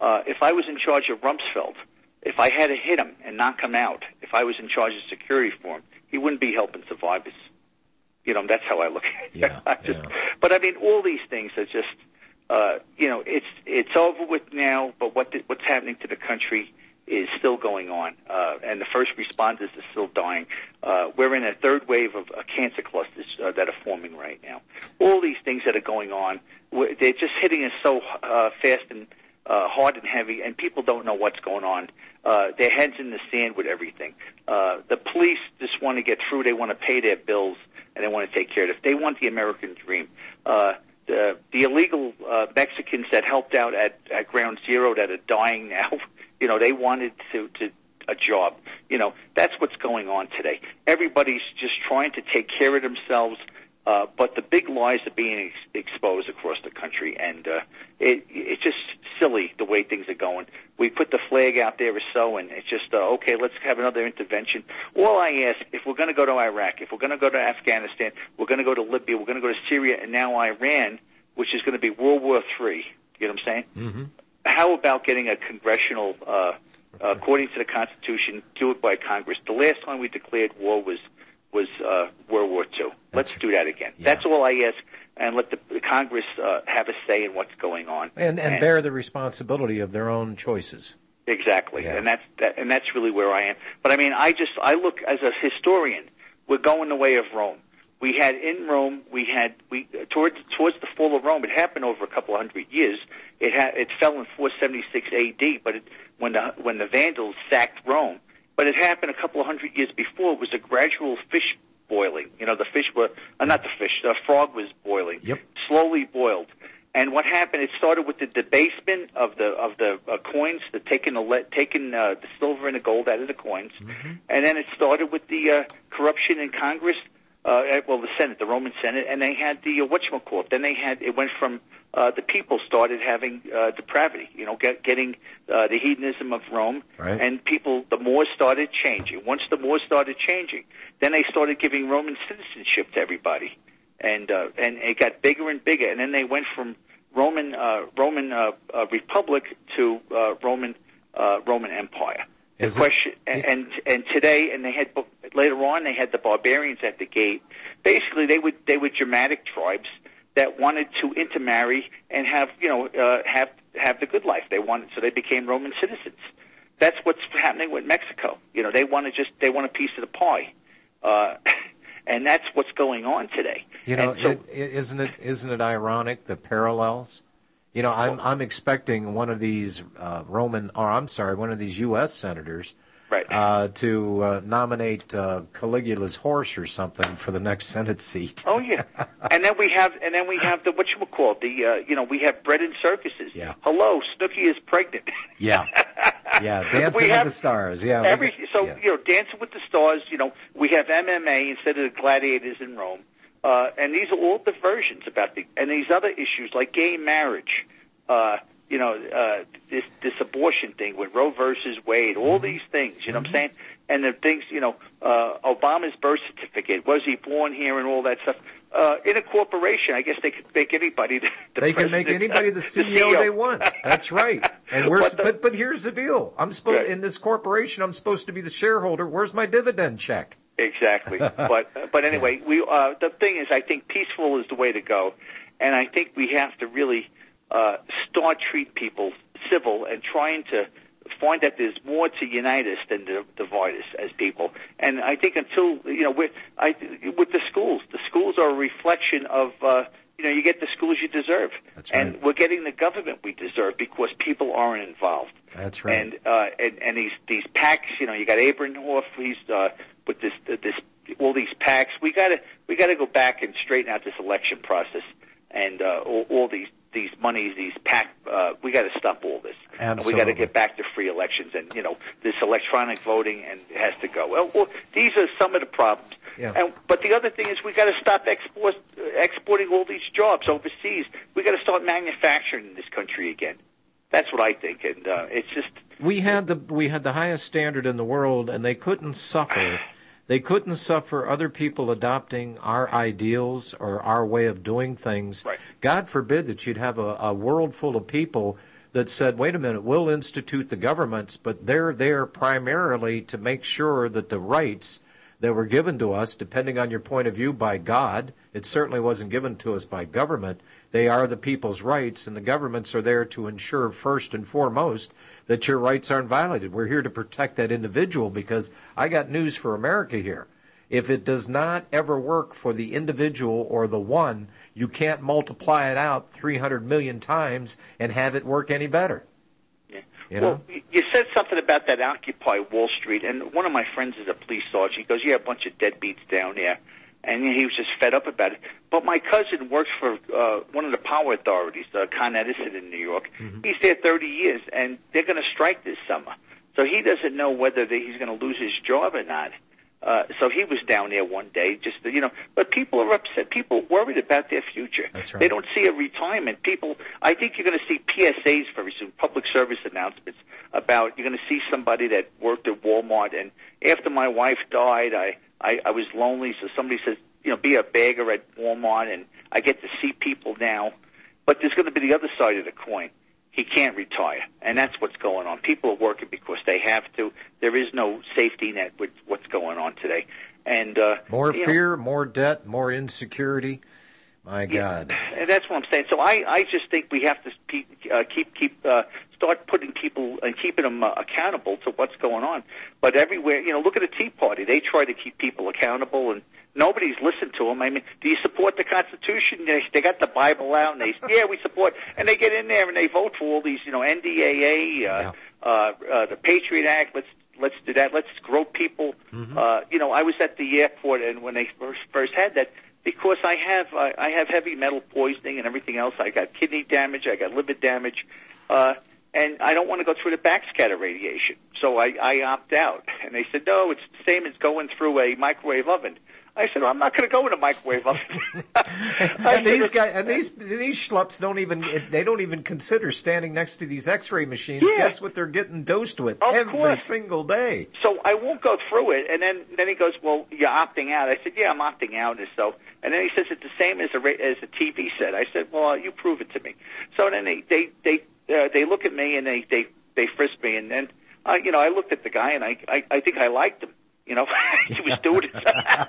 A: Uh, if I was in charge of Rumsfeld, if I had to hit him and knock him out, if I was in charge of security for him, he wouldn't be helping survivors. You know, that's how I look at it.
B: Yeah,
A: I just,
B: yeah.
A: But I mean, all these things are just, uh, you know, it's it's over with now. But what the, what's happening to the country is still going on, uh, and the first responders are still dying. Uh, we're in a third wave of uh, cancer clusters uh, that are forming right now. All these things that are going on, they're just hitting us so uh, fast and uh, hard and heavy, and people don't know what's going on. Uh, their heads in the sand with everything. Uh, the police just want to get through. They want to pay their bills, and they want to take care of it. They want the American dream. Uh, the, the illegal uh, Mexicans that helped out at, at Ground Zero that are dying now, you know, they wanted to, to a job. You know, that's what's going on today. Everybody's just trying to take care of themselves, uh, but the big lies are being ex- exposed across the country, and uh, it, it's just silly the way things are going. We put the flag out there or so, and it's just, uh, okay, let's have another intervention. All I ask, if we're going to go to Iraq, if we're going to go to Afghanistan, we're going to go to Libya, we're going to go to Syria, and now Iran, which is going to be World War Three, you know what I'm saying?
B: Mm-hmm.
A: How about getting a congressional, uh, uh, according to the Constitution, do it by Congress? The last time we declared war was was uh, World War Two. Let's do that again. Yeah. That's all I ask, and let the, the Congress uh, have a say in what's going on,
B: and, and, and bear the responsibility of their own choices.
A: Exactly,
B: yeah.
A: and that's that, and that's really where I am. But I mean, I just I look as a historian. We're going the way of Rome. We had in Rome, we had we towards towards the fall of Rome. It happened over a couple of hundred years. It had it fell in four seventy-six A D, but it, when the when the Vandals sacked Rome, but it happened a couple of hundred years before. It was a gradual fish boiling. You know, the fish were uh, not the fish. The frog was boiling.
B: Yep.
A: Slowly boiled. And what happened? It started with the debasement of the of the uh, coins, the taking the le- taking uh, the silver and the gold out of the coins, mm-hmm. and then it started with the uh, corruption in Congress. Uh, well, the Senate, the Roman Senate, and they had the uh, whatchamacallit. Then they had it went from uh, the people started having uh, depravity, you know, get, getting uh, the hedonism of Rome,
B: right.
A: And people, the Moors started changing. Once the Moors started changing, then they started giving Roman citizenship to everybody, and uh, and it got bigger and bigger. And then they went from Roman uh, Roman uh, uh, Republic to uh, Roman uh, Roman Empire. The
B: Is
A: question,
B: it,
A: and, and and today, and they had later on, they had the barbarians at the gate. Basically, they would they were Germanic tribes that wanted to intermarry and have you know uh, have have the good life. They wanted, so they became Roman citizens. That's what's happening with Mexico. You know, they want to just they want a piece of the pie, uh, and that's what's going on today.
B: You know,
A: and so,
B: it, isn't it isn't it ironic the parallels? You know, I'm I'm expecting one of these uh, Roman, or I'm sorry, one of these U S senators,
A: right,
B: uh, to uh, nominate uh, Caligula's horse or something for the next Senate seat.
A: Oh yeah, and then we have, and then we have the whatchamacallit, the uh, you know, we have bread and circuses.
B: Yeah.
A: Hello, Snooki is pregnant.
B: Yeah. Yeah, Dancing
A: we
B: with
A: have
B: the Stars. Yeah.
A: Every so
B: yeah.
A: you know, Dancing with the Stars. You know, we have M M A instead of the gladiators in Rome. Uh, and these are all diversions about the, and these other issues like gay marriage, uh, you know, uh, this, this abortion thing with Roe versus Wade, all
B: mm-hmm.
A: these things, you know
B: mm-hmm.
A: what I'm saying? And the things, you know, uh, Obama's birth certificate, was he born here and all that stuff. Uh, in a corporation, I guess they could make anybody the, the
B: They can make anybody the C E O, the C E O they want. That's right. And we're, but, the, but, but here's the deal. I'm supposed, right. in this corporation, I'm supposed to be the shareholder. Where's my dividend check?
A: Exactly, but but anyway, we uh, the thing is, I think peaceful is the way to go, and I think we have to really uh, start treat people civil and trying to find that there's more to unite us than to divide us as people. And I think until you know, with I with the schools, the schools are a reflection of uh, you know, you get the schools you deserve,
B: That's right.
A: and we're getting the government we deserve because people aren't involved.
B: That's right.
A: And uh, and, and these these PACs, you know, you got Abrahamhoff, he's uh, with this this all these PACs. We got to we got to go back and straighten out this election process and uh, all, all these these monies, these PAC. Uh, we got to stop all this.
B: Absolutely.
A: And we got to get back to free elections, and you know, this electronic voting, and it has to go. Well, well these are some of the problems.
B: Yeah.
A: And, but the other thing is, we got to stop export, uh, exporting all these jobs overseas. We got to start manufacturing in this country again. That's what I think, and uh, it's just
B: we had the we had the highest standard in the world, and they couldn't suffer. They couldn't suffer other people adopting our ideals or our way of doing things.
A: Right.
B: God forbid that you'd have a, a world full of people that said, wait a minute, we'll institute the governments, but they're there primarily to make sure that the rights that were given to us, depending on your point of view, by God, it certainly wasn't given to us by government. They are the people's rights, and the governments are there to ensure first and foremost that your rights aren't violated. We're here to protect that individual, because I got news for America here. If it does not ever work for the individual or the one, you can't multiply it out three hundred million times and have it work any better.
A: Yeah.
B: You know?
A: Well, you said something about that Occupy Wall Street, and one of my friends is a police sergeant. He goes, yeah, a bunch of deadbeats down there. And he was just fed up about it. But my cousin works for uh, one of the power authorities, uh, Con Edison in New York. Mm-hmm. He's there thirty years, and they're going to strike this summer. So he doesn't know whether they, he's going to lose his job or not. Uh, so he was down there one day, just you know. But people are upset. People are worried about their future.
B: That's right.
A: They don't see a retirement. People, I think you're going to see P S As very soon, public service announcements about. You're going to see somebody that worked at Walmart, and after my wife died, I, I, I was lonely. So somebody says, you know, be a bagger at Walmart, and I get to see people now. But there's going to be the other side of the coin. He can't retire, and that's what's going on. People are working because they have to. There is no safety net with what's going on today. And uh,
B: more fear,
A: know,
B: more debt, more insecurity. My God.
A: Yeah, and that's what I'm saying. So I, I just think we have to keep, uh, keep, keep uh, start putting people and keeping them uh, accountable to what's going on. But everywhere, you know, look at the Tea Party. They try to keep people accountable, and nobody's listened to them. I mean, do you support the Constitution? They, they got the Bible out, and they yeah, we support. And they get in there and they vote for all these, you know, N D A A, uh, yeah. uh, uh, the Patriot Act. Let's let's do that. Let's grow people. Mm-hmm. Uh, you know, I was at the airport, and when they first, first had that. Because I have uh, I have heavy metal poisoning and everything else. I got kidney damage. I got liver damage, uh, and I don't want to go through the backscatter radiation. So I, I opt out. And they said, no, it's the same as going through a microwave oven. I said, well, I'm not going to go in a microwave oven.
B: and these guys, and these these schlups don't even they don't even consider standing next to these X-ray machines.
A: Yeah.
B: Guess what they're getting dosed with
A: of
B: every
A: course.
B: single day.
A: So I won't go through it. And then then he goes, well, you're opting out. I said, yeah, I'm opting out. And so and then he says it's the same as a as a T V set. I said, well, you prove it to me. So then they they they uh, they look at me and they they they frisk me, and then uh, you know I looked at the guy and I I, I think I liked him. You know, he was doing it.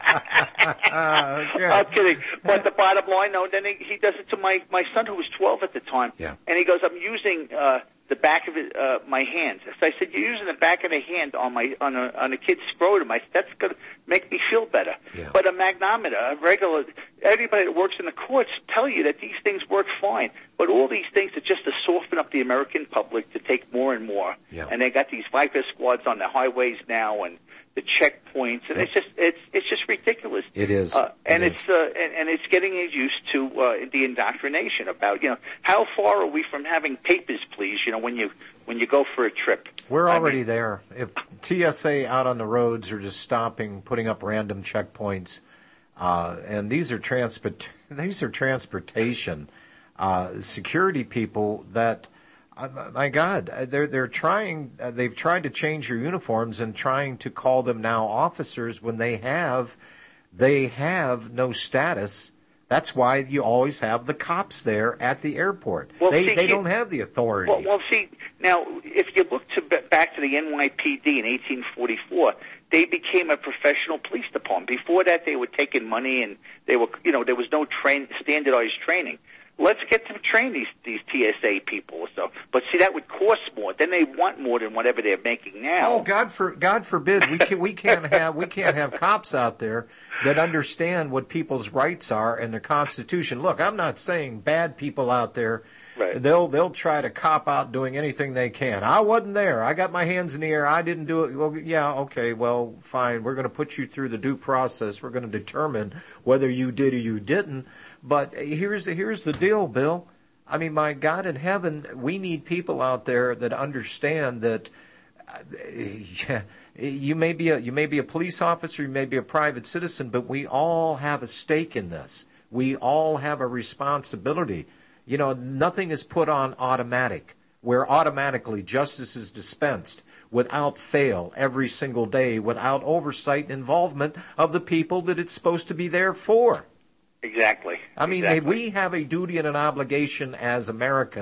B: uh, okay.
A: I'm kidding. But the bottom line, no, then he, he does it to my, my son who was twelve at the time.
B: Yeah.
A: And he goes, I'm using uh, the back of it, uh, my hand. So I said, you're using the back of the hand on my on a, on a kid's scrotum. I said, that's going to make me feel better.
B: Yeah.
A: But a magnometer, a regular, everybody that works in the courts tell you that these things work fine. But all these things are just to soften up the American public to take more and more.
B: Yeah.
A: And they got these Viper squads on the highways now, and the checkpoints, and it's just it's it's just ridiculous.
B: It is,
A: uh, and
B: it
A: it's
B: is.
A: Uh, and, and it's getting used to uh, the indoctrination about you know how far are we from having papers, please? You know when you when you go for a trip.
B: We're
A: I
B: already
A: mean,
B: there. If T S A out on the roads are just stopping, putting up random checkpoints, uh, and these are transport these are transportation uh, security people that. Uh, my God, they're they're trying. Uh, they've tried to change your uniforms and trying to call them now officers when they have, they have no status. That's why you always have the cops there at the airport.
A: Well,
B: they
A: see,
B: they
A: you,
B: don't have the authority.
A: Well, well, see now, if you look to back to the N Y P D in eighteen forty-four, they became a professional police department. Before that, they were taking money and they were, you know, there was no train standardized training. Let's get to train these these T S A people or so. But see, that would cost more. Then they want more than whatever they're making now.
B: Oh, God for God forbid we can we can't have we can't have cops out there that understand what people's rights are and their Constitution. Look, I'm not saying bad people out there.
A: Right.
B: They'll they'll try to cop out doing anything they can. I wasn't there. I got my hands in the air. I didn't do it. Well, yeah, okay, well, fine. We're going to put you through the due process. We're going to determine whether you did or you didn't. But here's the, here's the deal, Bill. I mean, my God in heaven, we need people out there that understand that uh, yeah, you may be a you may be a police officer, you may be a private citizen, but we all have a stake in this. We all have a responsibility. You know, nothing is put on automatic, where automatically justice is dispensed without fail every single day, without oversight and involvement of the people that it's supposed to be there for.
A: Exactly.
B: I mean,
A: exactly.
B: we have a duty and an obligation as Americans.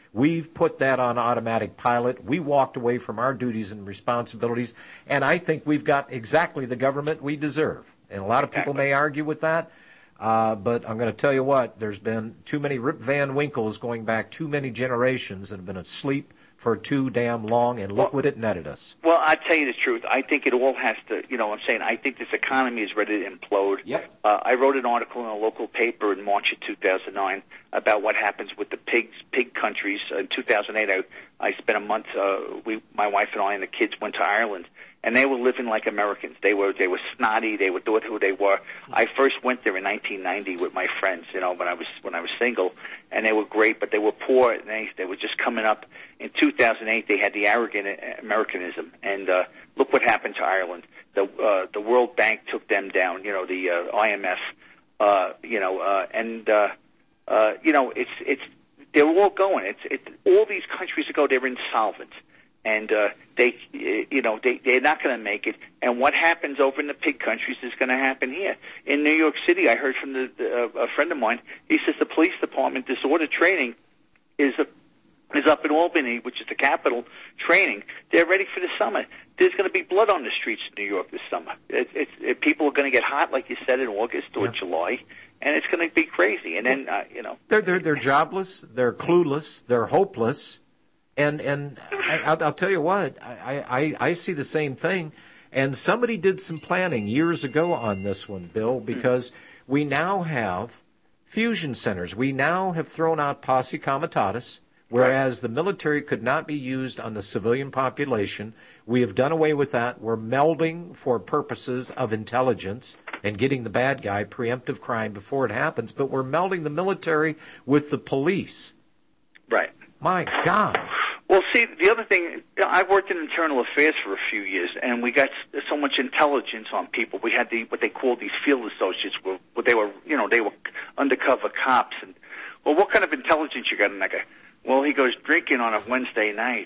B: We've put that on automatic pilot. We walked away from our duties and responsibilities, and I think we've got exactly the government we deserve. And a lot of people may argue with that, uh, but I'm going to tell you what, there's been too many Rip Van Winkles going back too many generations that have been asleep for too damn long, and look well, what it netted us.
A: Well, I tell you the truth. I think it all has to, you know what I'm saying, I think this economy is ready to implode.
B: Yep.
A: Uh, I wrote an article in a local paper in March of two thousand nine about what happens with the pigs, pig countries. In two thousand eight, I, I spent a month, uh, we, my wife and I and the kids went to Ireland, and they were living like Americans. They were they were snotty. They were doing who they were. I first went there in nineteen ninety with my friends, you know, when I was when I was single, and they were great, but they were poor. And they they were just coming up. In two thousand eight, they had the arrogant Americanism, and uh, look what happened to Ireland. The uh, the World Bank took them down. You know, the uh, I M F. Uh, you know, uh, and uh, uh, you know, it's it's they're all going. It's it's all these countries ago. They're insolvent. And uh, they, you know, they, they're not going to make it. And what happens over in the pig countries is going to happen here. In New York City, I heard from the, the, uh, a friend of mine, he says the police department disorder training is a, is up in Albany, which is the capital, training. They're ready for the summer. There's going to be blood on the streets in New York this summer. It, it's, it, people are going to get hot, like you said, in August or yeah. July. And it's going to be crazy. And then, uh, you know.
B: They're, they're, they're jobless. They're clueless. They're hopeless. And and I, I'll, I'll tell you what, I, I, I see the same thing. And somebody did some planning years ago on this one, Bill, because we now have fusion centers. We now have thrown out posse comitatus, whereas the military could not be used on the civilian population. We have done away with that. We're melding for purposes of intelligence and getting the bad guy, preemptive crime, before it happens. But we're melding the military with the police.
A: Right.
B: My God.
A: Well, see, the other thing, I worked in internal affairs for a few years, and we got so much intelligence on people. We had the what they called these field associates, where, where they were, you know, they were undercover cops. And well, what kind of intelligence you got in that guy? Well, he goes drinking on a Wednesday night.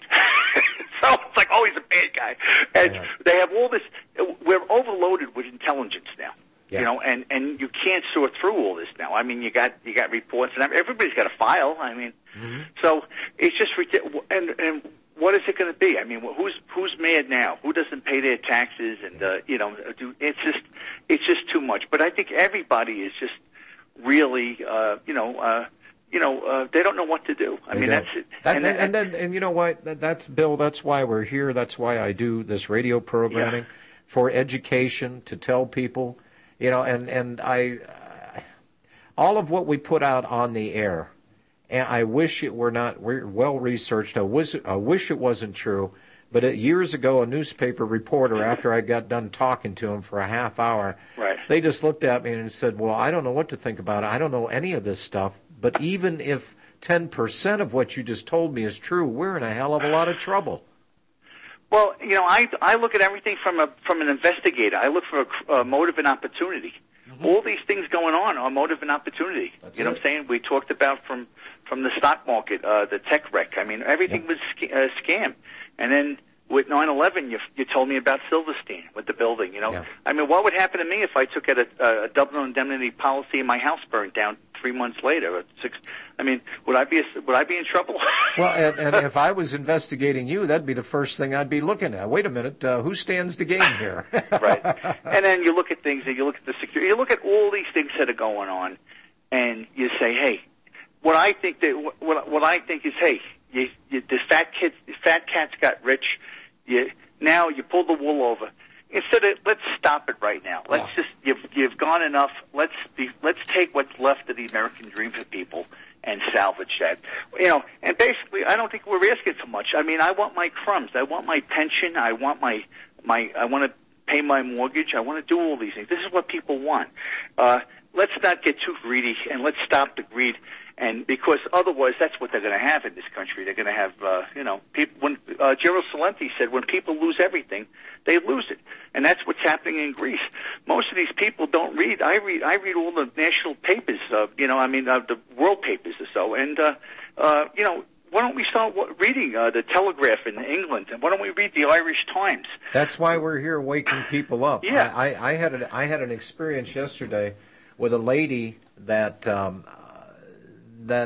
A: So it's like, oh, he's a bad guy. And yeah. They have all this. We're overloaded with intelligence now. Yeah. You know, and and you can't sort through all this now. I mean, you got you got reports, and everybody's got a file. I mean, mm-hmm. So it's just and and what is it going to be? I mean, who's who's mad now? Who doesn't pay their taxes? And uh, you know, do, it's just it's just too much. But I think everybody is just really, uh, you know. Uh, You know, uh, they don't know what to do. I
B: they
A: mean,
B: don't.
A: that's it.
B: That, and, and, and then, and you know what? That, that's Bill. That's why we're here. That's why I do this radio programming yeah. for education, to tell people. You know, and and I, uh, all of what we put out on the air, and I wish it were not well researched. I wish I wish it wasn't true. But it, years ago, a newspaper reporter, after I got done talking to him for a half hour,
A: right.
B: they just looked at me and said, "Well, I don't know what to think about it. I don't know any of this stuff. But even if ten percent of what you just told me is true, we're in a hell of a lot of trouble."
A: Well, you know, I I look at everything from a from an investigator. I look for a, a motive and opportunity. Mm-hmm. All these things going on are motive and opportunity.
B: That's
A: you know
B: it.
A: what I'm saying? We talked about from from the stock market, uh, the tech wreck. I mean, everything yep. was sc- uh, scam. And then with nine eleven, you you told me about Silverstein with the building. You know,
B: yeah.
A: I mean, what would happen to me if I took out a, a double indemnity policy and my house burned down three months later? Or six. I mean, would I be a, would I be in trouble?
B: Well, and, and if I was investigating you, that'd be the first thing I'd be looking at. Wait a minute, uh, who stands to gain here?
A: Right. And then you look at things, and you look at the security, you look at all these things that are going on, and you say, hey, what I think that what what I think is, hey, you, you, the fat kids, the fat cats got rich. You now you pull the wool over. Instead of let's stop it right now. Let's yeah. just you've you've gone enough. Let's be let's take what's left of the American dream for people and salvage that. You know, and basically, I don't think we're asking too much. I mean, I want my crumbs. I want my pension. I want my my. I want to pay my mortgage. I want to do all these things. This is what people want. Uh, let's not get too greedy, and let's stop the greed. And because otherwise, that's what they're going to have in this country. They're going to have, uh, you know, people. When uh, Gero Salenti said, "When people lose everything, they lose it," and that's what's happening in Greece. Most of these people don't read. I read. I read all the national papers. Uh, you know, I mean, uh, the world papers or so. And uh, uh, you know, why don't we start reading uh, the Telegraph in England? And why don't we read the Irish Times?
B: That's why we're here, waking people up.
A: Yeah,
B: I, I, I had an I had an experience yesterday with a lady that. Um, that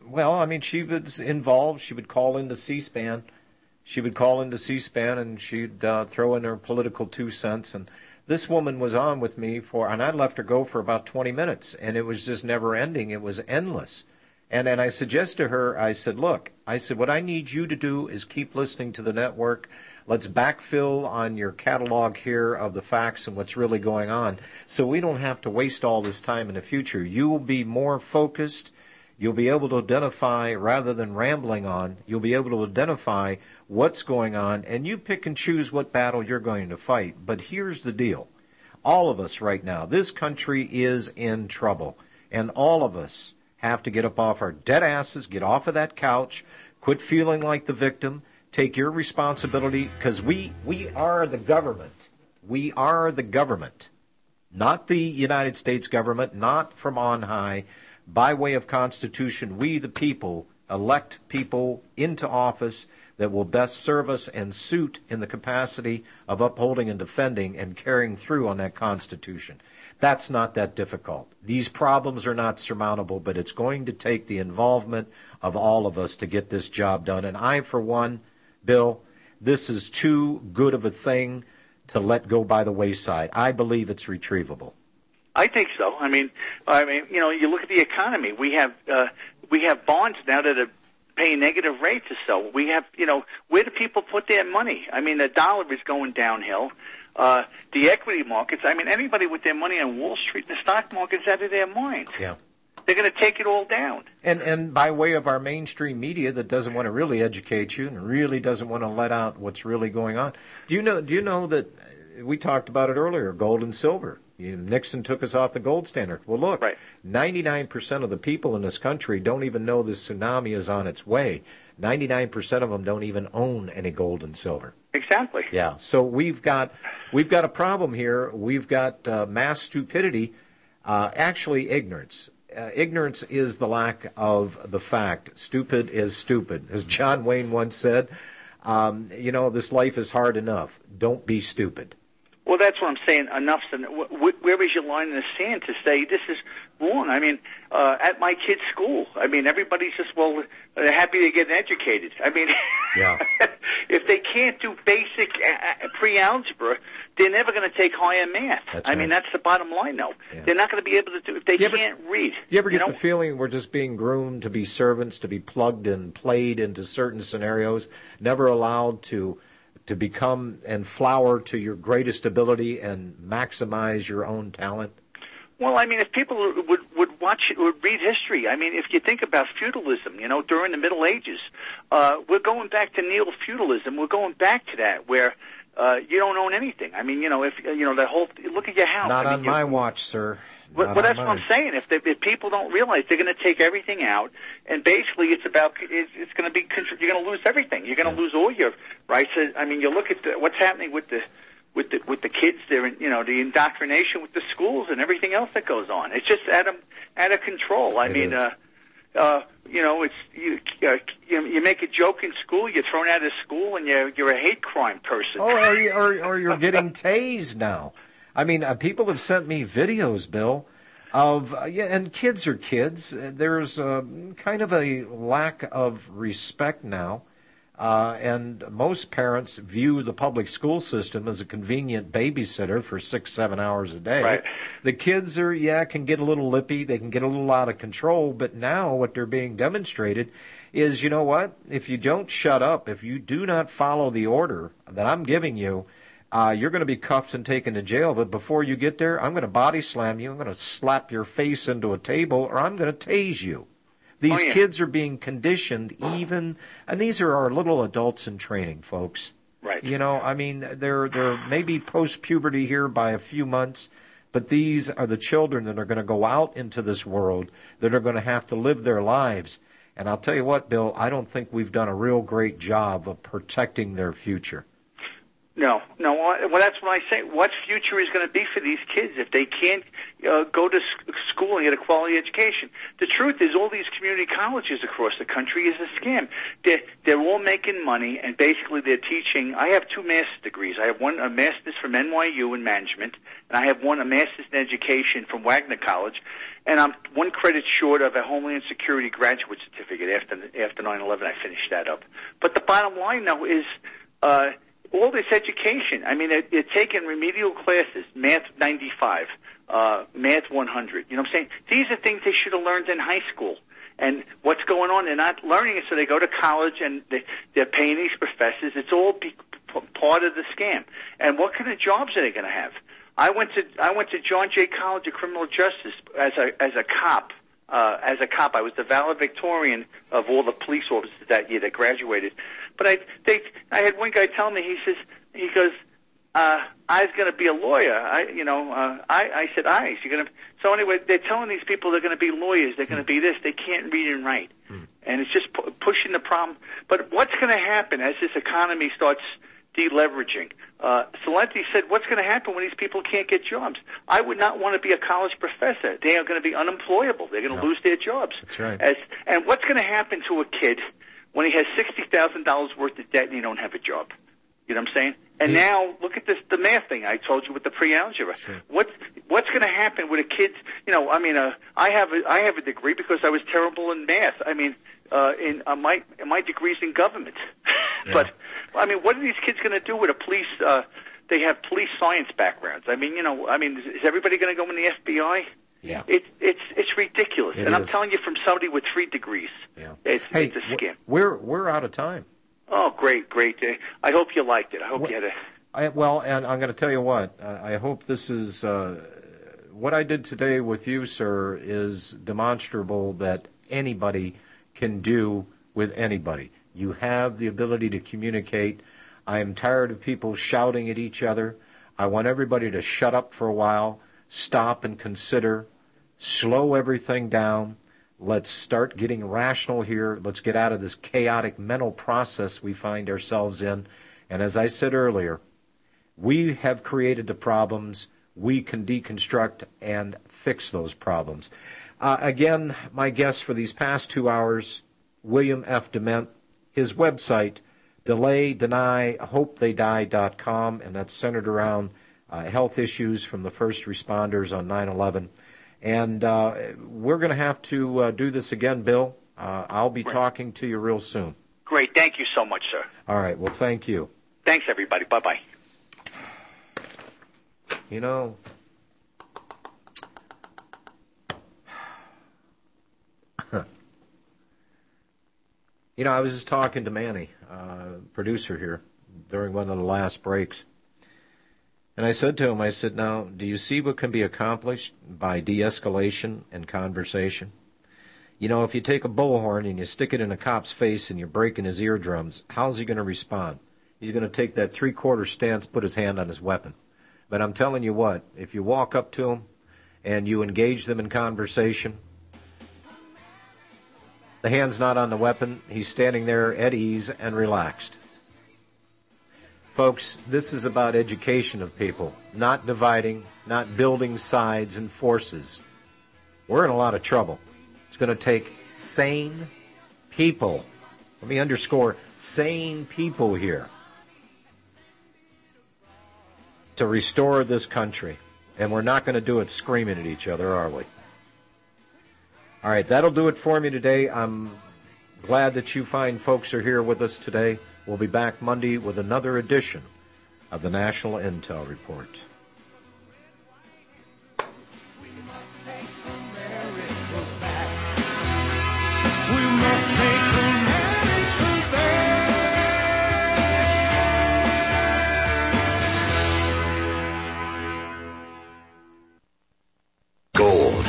B: Well, I mean, she was involved. She would call into C-SPAN. She would call into C-SPAN, and she'd uh, throw in her political two cents. And this woman was on with me for, and I let her go for about twenty minutes, and it was just never ending. It was endless. And and I suggest to her, I said, look, I said, what I need you to do is keep listening to the network. Let's backfill on your catalog here of the facts and what's really going on, so we don't have to waste all this time in the future. You will be more focused. You'll be able to identify, rather than rambling on, you'll be able to identify what's going on, and you pick and choose what battle you're going to fight. But here's the deal. All of us right now, this country is in trouble, and all of us have to get up off our dead asses, get off of that couch, quit feeling like the victim, take your responsibility, because we, we are the government. We are the government, not the United States government, not from on high. By way of Constitution, we the people elect people into office that will best serve us and suit in the capacity of upholding and defending and carrying through on that Constitution. That's not that difficult. These problems are not surmountable, but it's going to take the involvement of all of us to get this job done. And I, for one, Bill, this is too good of a thing to let go by the wayside. I believe it's retrievable.
A: I think so. I mean, I mean, you know, you look at the economy. We have uh, we have bonds now that are paying negative rates or so. We have, you know, where do people put their money? I mean, the dollar is going downhill. Uh, the equity markets, I mean, anybody with their money on Wall Street and the stock market's out of their mind.
B: Yeah.
A: They're going to take it all down.
B: And and by way of our mainstream media that doesn't want to really educate you and really doesn't want to let out what's really going on. Do you know, do you know that we talked about it earlier, gold and silver? You know, Nixon took us off the gold standard. Well, look, right. ninety-nine percent of the people in this country don't even know this tsunami is on its way. ninety-nine percent of them don't even own any gold and silver.
A: Exactly.
B: Yeah. So we've got we've got a problem here. We've got uh, mass stupidity, uh, actually ignorance. Uh, ignorance is the lack of the fact. Stupid is stupid. As John Wayne once said, um, you know, this life is hard enough. Don't be stupid.
A: Well, that's what I'm saying. Enough's enough. Where is your line in the sand to say this is wrong? I mean, uh, at my kid's school, I mean, everybody's just, well, they're happy to get educated. I mean,
B: yeah.
A: If they can't do basic uh, pre-algebra, they're never going to take higher math.
B: That's
A: I
B: right.
A: mean, that's the bottom line, though.
B: Yeah.
A: They're not going to be able to do if they
B: you
A: can't
B: ever,
A: read.
B: Do you ever get
A: you know?
B: the feeling we're just being groomed to be servants, to be plugged and played into certain scenarios, never allowed to to become and flower to your greatest ability and maximize your own talent?
A: Well, I mean, if people would would watch would read history, I mean, if you think about feudalism, you know, during the Middle Ages, uh, we're going back to neo-feudalism. We're going back to that where uh, you don't own anything. I mean, you know, if you know the whole look at your house.
B: Not
A: I mean,
B: on my watch, sir.
A: Well, well that's what I'm saying. If, they, if people don't realize they're going to take everything out, and basically it's about it's, it's going to be you're going to lose everything. You're going to yeah. lose all your rights. I mean, you look at the, what's happening with the with the with the kids. They're you know the indoctrination with the schools and everything else that goes on. It's just out of out of control. I
B: it
A: mean,
B: is.
A: uh, uh, you know, it's you, uh, you you make a joke in school, you're thrown out of school, and you're you're a hate crime person.
B: Oh, or, you, or, or you're getting tased now. I mean, uh, people have sent me videos, Bill, of, uh, yeah, and kids are kids. There's uh, kind of a lack of respect now, uh, and most parents view the public school system as a convenient babysitter for six, seven hours a day.
A: Right.
B: The kids are, yeah, can get a little lippy, they can get a little out of control, but now what they're being demonstrated is, you know what, if you don't shut up, if you do not follow the order that I'm giving you, Uh, you're going to be cuffed and taken to jail, but before you get there, I'm going to body slam you, I'm going to slap your face into a table, or I'm going to tase you. These
A: oh, yeah.
B: kids are being conditioned even, and these are our little adults in training, folks.
A: Right.
B: You know, I mean, they're, they're maybe post-puberty here by a few months, but these are the children that are going to go out into this world, that are going to have to live their lives. And I'll tell you what, Bill, I don't think we've done a real great job of protecting their future.
A: No, no. Well, that's what I say. What future is going to be for these kids if they can't uh, go to sc- school and get a quality education? The truth is, all these community colleges across the country is a scam. They're, they're all making money, and basically they're teaching. I have two master's degrees. I have one, a master's from N Y U in management, and I have one, a master's in education from Wagner College. And I'm one credit short of a Homeland Security graduate certificate. After after nine eleven, I finished that up. But the bottom line, though, is uh, all this education. I mean, they're, they're taking remedial classes, math ninety-five, uh, math one hundred. You know what I'm saying? These are things they should have learned in high school. And what's going on? They're not learning it, so they go to college and they, they're paying these professors. It's all be, p- part of the scam. And what kind of jobs are they going to have? I went to I went to John Jay College of Criminal Justice as a as a cop. Uh, as a cop, I was the valedictorian of all the police officers that year that graduated. But I they I had one guy tell me, he says he goes, uh, I was going to be a lawyer. I you know uh, I I said I you're going to so anyway they're telling these people they're going to be lawyers. They're going to be this. They can't read and write, mm. and it's just pu- pushing the problem. But what's going to happen as this economy starts deleveraging? Uh, Celente said, what's going to happen when these people can't get jobs? I would not want to be a college professor. They are going to be unemployable. They're going to no. lose their jobs.
B: That's right.
A: As, and what's going to happen to a kid when he has sixty thousand dollars worth of debt and he don't have a job? You know what I'm saying? And yeah. now, look at this, the math thing I told you with the pre-algebra. Sure. What's, what's going to happen with a kid? You know, I mean, uh, I have a, I have a degree because I was terrible in math. I mean, uh, in uh, my my degree's in government. Yeah. But, I mean, what are these kids going to do with a police, uh, they have police science backgrounds. I mean, you know, I mean, is, is everybody going to go in the F B I?
B: Yeah.
A: It, it's it's ridiculous.
B: It
A: and
B: is.
A: I'm telling you from somebody with three degrees.
B: Yeah.
A: It's,
B: hey,
A: it's a scam.
B: We're, we're out of time.
A: Oh, great, great. I hope you liked it. I hope
B: well,
A: you had a...
B: I, well, and I'm going to tell you what. Uh, I hope this is... Uh, what I did today with you, sir, is demonstrable that anybody can do with anybody. You have the ability to communicate. I am tired of people shouting at each other. I want everybody to shut up for a while, stop and consider, slow everything down. Let's start getting rational here. Let's get out of this chaotic mental process we find ourselves in. And as I said earlier, we have created the problems. We can deconstruct and fix those problems. Uh, again, my guest for these past two hours, William F. Dement. His website, delay deny hope they die dot com, and that's centered around uh, health issues from the first responders on nine eleven. And uh, we're going to have to uh, do this again, Bill. Uh, I'll be right. talking to you real soon.
A: Great. Thank you so much, sir.
B: All right. Well, thank you.
A: Thanks, everybody. Bye-bye.
B: You know, you know, I was just talking to Manny, uh, producer here, during one of the last breaks. And I said to him, I said, now, do you see what can be accomplished by de-escalation and conversation? You know, if you take a bullhorn and you stick it in a cop's face and you're breaking his eardrums, how's he going to respond? He's going to take that three-quarter stance, put his hand on his weapon. But I'm telling you what, if you walk up to him and you engage them in conversation, the hand's not on the weapon, he's standing there at ease and relaxed. Folks, this is about education of people, not dividing, not building sides and forces. We're in a lot of trouble. It's going to take sane people. Let me underscore, sane people here to restore this country. And we're not going to do it screaming at each other, are we? All right, that'll do it for me today. I'm glad that you fine folks are here with us today. We'll be back Monday with another edition of the National Intel Report.
O: We must take America back. We must take